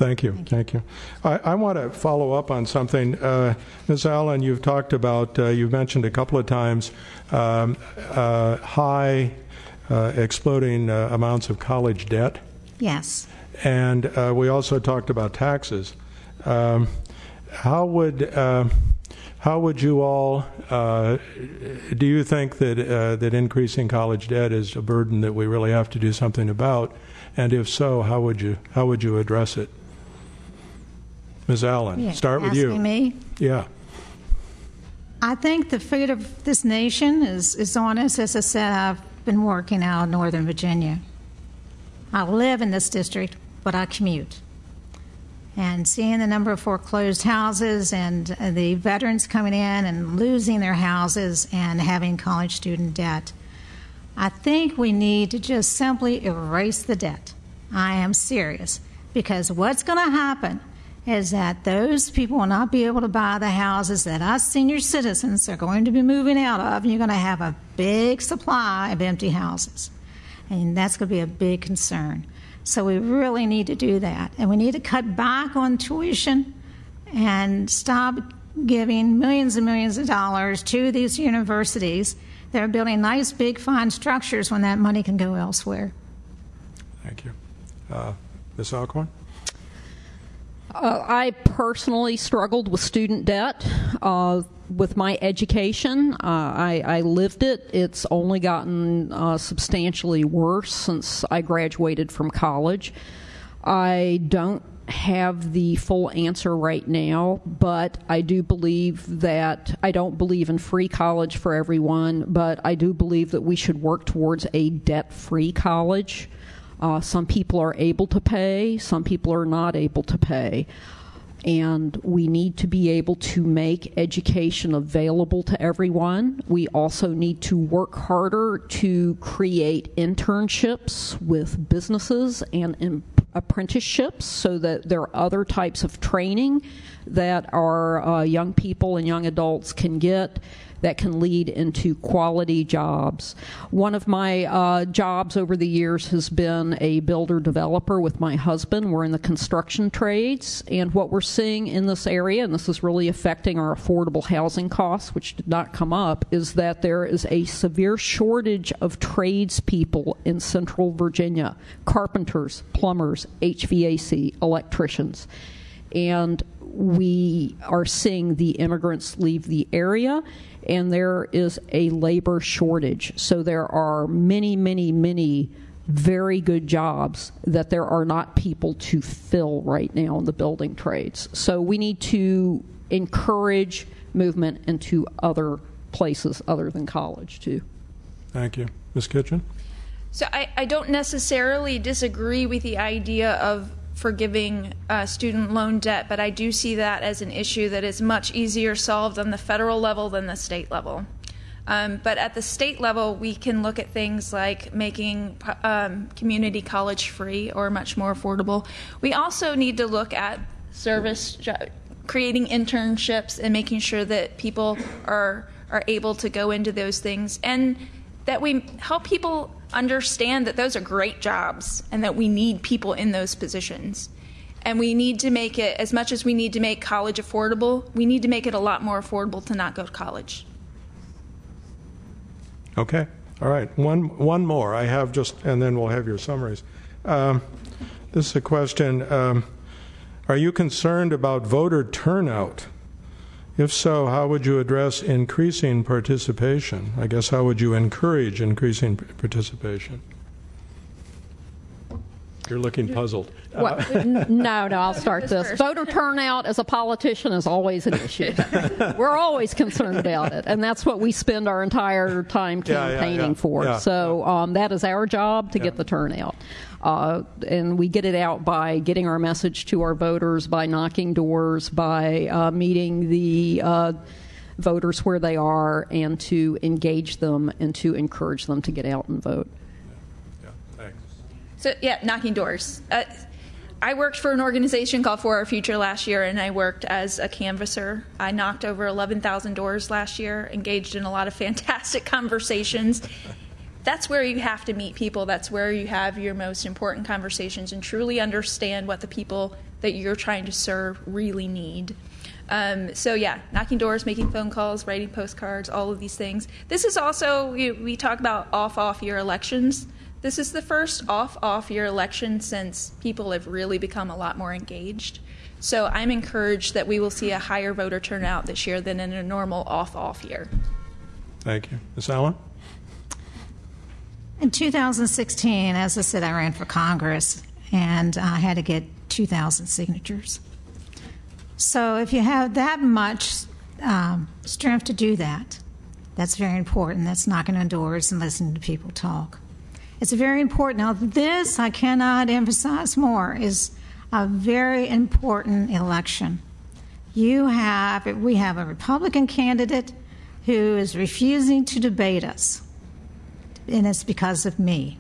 Thank you. Thank you. Thank you. I, I want to follow up on something. Uh, Miz Allen, you've talked about, uh, you've mentioned a couple of times, um, uh, high uh, exploding uh, amounts of college debt. Yes. And uh, we also talked about taxes. Um, how would uh, how would you all uh, do you think that uh, that increasing college debt is a burden that we really have to do something about? And if so, how would you how would you address it? Miz Allen, Yeah, start with you. asking me? Yeah. I think the fate of this nation is, is on us. As I said, I've been working out in Northern Virginia. I live in this district, but I commute. And seeing the number of foreclosed houses and uh, the veterans coming in and losing their houses and having college student debt, I think we need to just simply erase the debt. I am serious. Because what's going to happen is that those people will not be able to buy the houses that us senior citizens are going to be moving out of, and you're going to have a big supply of empty houses. And that's going to be a big concern. So we really need to do that. And we need to cut back on tuition and stop giving millions and millions of dollars to these universities. They're building nice, big, fine structures when that money can go elsewhere. Thank you. Uh, Miz Alcorn? Uh, I personally struggled with student debt. Uh, with my education, uh, I, I lived it. It's only gotten uh, substantially worse since I graduated from college. I don't have the full answer right now, but I do believe that I don't believe in free college for everyone, but I do believe that we should work towards a debt-free college. Uh, some people are able to pay, some people are not able to pay. And we need to be able to make education available to everyone. We also need to work harder to create internships with businesses and in apprenticeships so that there are other types of training that our uh, young people and young adults can get that can lead into quality jobs. One of my uh, jobs over the years has been a builder-developer with my husband. We're in the construction trades, and what we're seeing in this area, and this is really affecting our affordable housing costs, which did not come up, is that there is a severe shortage of tradespeople in Central Virginia: carpenters, plumbers, H V A C, electricians. And we are seeing the immigrants leave the area, and there is a labor shortage. So there are many, many, many very good jobs that there are not people to fill right now in the building trades. So we need to encourage movement into other places other than college, too. Thank you. Miz Kitchen? So I, I don't necessarily disagree with the idea of forgiving uh, student loan debt, but I do see that as an issue that is much easier solved on the federal level than the state level. Um, but at the state level, we can look at things like making um, community college free or much more affordable. We also need to look at service, creating internships and making sure that people are are able to go into those things, and that we help people understand that those are great jobs and that we need people in those positions. And we need to make it, as much as we need to make college affordable, we need to make it a lot more affordable to not go to college. Okay. All right. One one more. I have just, and then we'll have your summaries. Um, this is a question. Um, are you concerned about voter turnout? If so, how would you address increasing participation? I guess how would you encourage increasing participation? You're looking puzzled. Well, n- no, no, I'll start this. Voter turnout as a politician is always an issue. We're always concerned about it, and that's what we spend our entire time campaigning yeah, yeah, yeah. for. Yeah, so yeah. Um, that is our job to Yeah. get the turnout. Uh, and we get it out by getting our message to our voters, by knocking doors, by uh, meeting the uh, voters where they are, and to engage them and to encourage them to get out and vote. Yeah, thanks. So, yeah, knocking doors. Uh, I worked for an organization called For Our Future last year, and I worked as a canvasser. I knocked over eleven thousand doors last year, engaged in a lot of fantastic conversations. That's where you have to meet people. That's where you have your most important conversations and truly understand what the people that you're trying to serve really need. Um, so yeah, knocking doors, making phone calls, writing postcards, all of these things. This is also, we, we talk about off-off-year elections. This is the first off-off-year election since people have really become a lot more engaged. So I'm encouraged that we will see a higher voter turnout this year than in a normal off-off year. Thank you. Miz Allen? In two thousand sixteen, as I said, I ran for Congress, and I had to get two thousand signatures. So if you have that much um, strength to do that, that's very important. That's knocking on doors and listening to people talk. It's very important. Now, this, I cannot emphasize more, is a very important election. You have, we have a Republican candidate who is refusing to debate us, and it's because of me.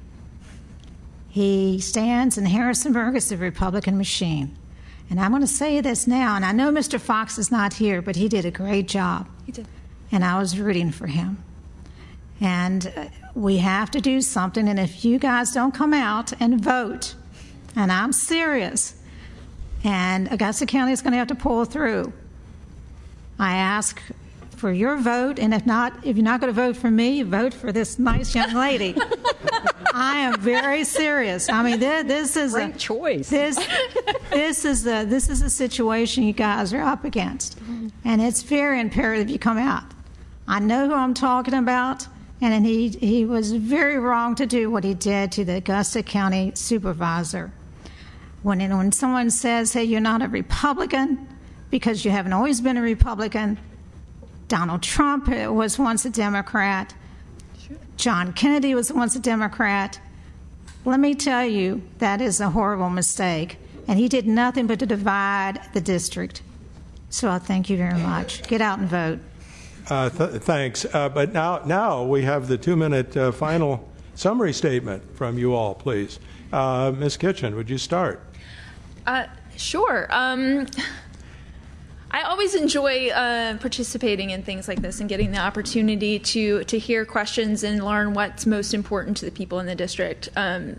He stands in Harrisonburg as the Republican machine. And I'm going to say this now, and I know Mister Fox is not here, but he did a great job. He did. And I was rooting for him. And uh, we have to do something, and if you guys don't come out and vote, and I'm serious, and Augusta County is going to have to pull through, I ask for your vote, and if not, if you're not going to vote for me, vote for this nice young lady. I am very serious. I mean, this, this is Great a choice. This, this is the this is a situation you guys are up against, and it's very imperative you come out. I know who I'm talking about, and he he was very wrong to do what he did to the Augusta County supervisor. When when someone says, "Hey, you're not a Republican," because you haven't always been a Republican. Donald Trump was once a Democrat. John Kennedy was once a Democrat. Let me tell you, that is a horrible mistake. And he did nothing but to divide the district. So I thank you very much. Get out and vote. Uh, th- thanks. Uh, but now, now we have the two-minute uh, final summary statement from you all, please. Uh, Miz Kitchen, would you start? Uh, sure. Um, I always enjoy uh, participating in things like this and getting the opportunity to, to hear questions and learn what's most important to the people in the district. Um,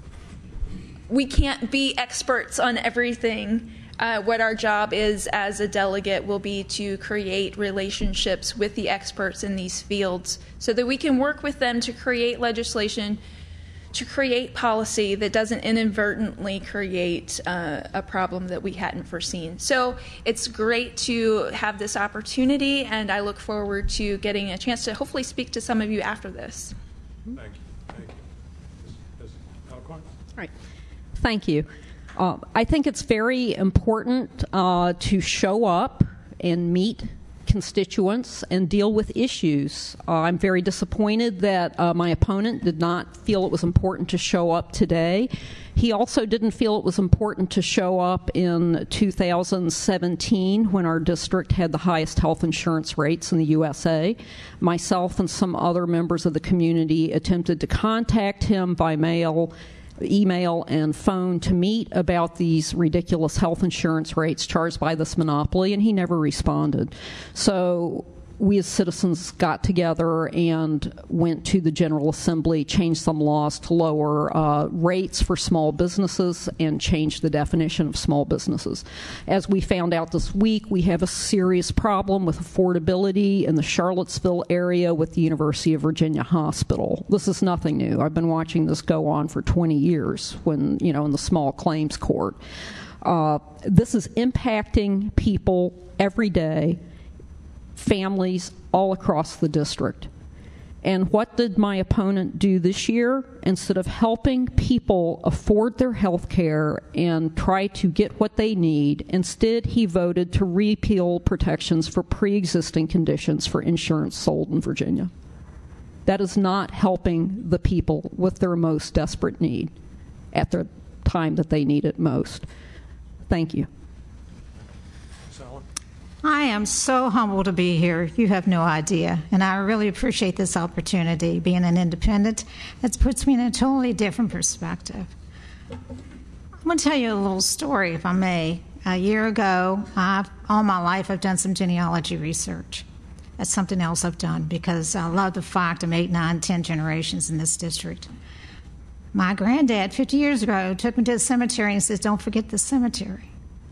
we can't be experts on everything. Uh, what our job is as a delegate will be to create relationships with the experts in these fields so that we can work with them to create legislation, to create policy that doesn't inadvertently create uh, a problem that we hadn't foreseen. So it's great to have this opportunity, and I look forward to getting a chance to hopefully speak to some of you after this. Thank you. Thank you. Miz Alcorn? All right. Thank you. Uh, I think it's very important uh, to show up and meet constituents and deal with issues. Uh, I'm very disappointed that uh, my opponent did not feel it was important to show up today. He also didn't feel it was important to show up in two thousand seventeen when our district had the highest health insurance rates in the U S A. Myself and some other members of the community attempted to contact him by mail, email, and phone to meet about these ridiculous health insurance rates charged by this monopoly, and he never responded. So we as citizens got together and went to the General Assembly, changed some laws to lower uh, rates for small businesses and changed the definition of small businesses. As we found out this week, we have a serious problem with affordability in the Charlottesville area with the University of Virginia Hospital. This is nothing new. I've been watching this go on for twenty years when, you know, in the small claims court. Uh, this is impacting people every day, families all across the district. And what did my opponent do this year? Instead of helping people afford their health care and try to get what they need, instead he voted to repeal protections for pre-existing conditions for insurance sold in Virginia. That is not helping the people with their most desperate need at the time that they need it most. Thank you. I am so humbled to be here. You have no idea. And I really appreciate this opportunity. Being an independent, that puts me in a totally different perspective. I'm going to tell you a little story, if I may. A year ago, I've, all my life, I've done some genealogy research. That's something else I've done because I love the fact I'm eight, nine, ten generations in this district. My granddad, fifty years ago, took me to the cemetery and says, "Don't forget the cemetery."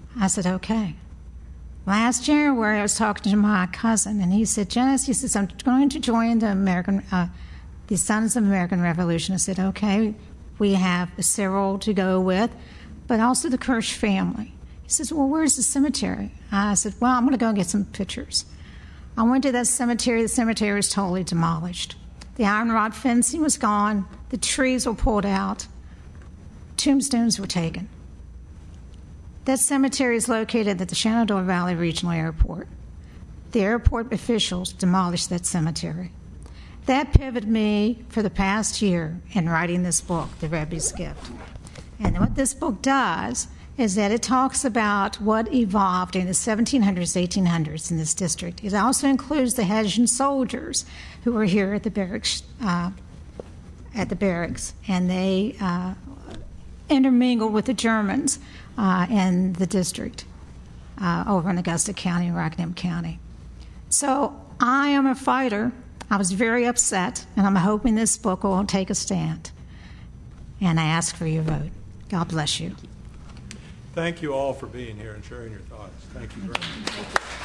I said, okay. Last January, I was talking to my cousin, and he said, Janice, he says, I'm going to join the American, uh, the Sons of American Revolution. I said, okay, we have several to go with, but also the Kirsch family. He says, well, where's the cemetery? I said, well, I'm going to go and get some pictures. I went to that cemetery. The cemetery was totally demolished. The iron rod fencing was gone. The trees were pulled out. Tombstones were taken. That cemetery is located at the Shenandoah Valley Regional Airport. The airport officials demolished that cemetery. That pivoted me for the past year in writing this book, The Rebbe's Gift. And what this book does is that it talks about what evolved in the seventeen hundreds, eighteen hundreds in this district. It also includes the Hessian soldiers who were here at the barracks, uh, at the barracks, and they uh, intermingled with the Germans uh, in the district uh, over in Augusta County and Rockingham County. So I am a fighter. I was very upset, and I'm hoping this book will take a stand. And I ask for your vote. God bless you. Thank you all for being here and sharing your thoughts. Thank you very much.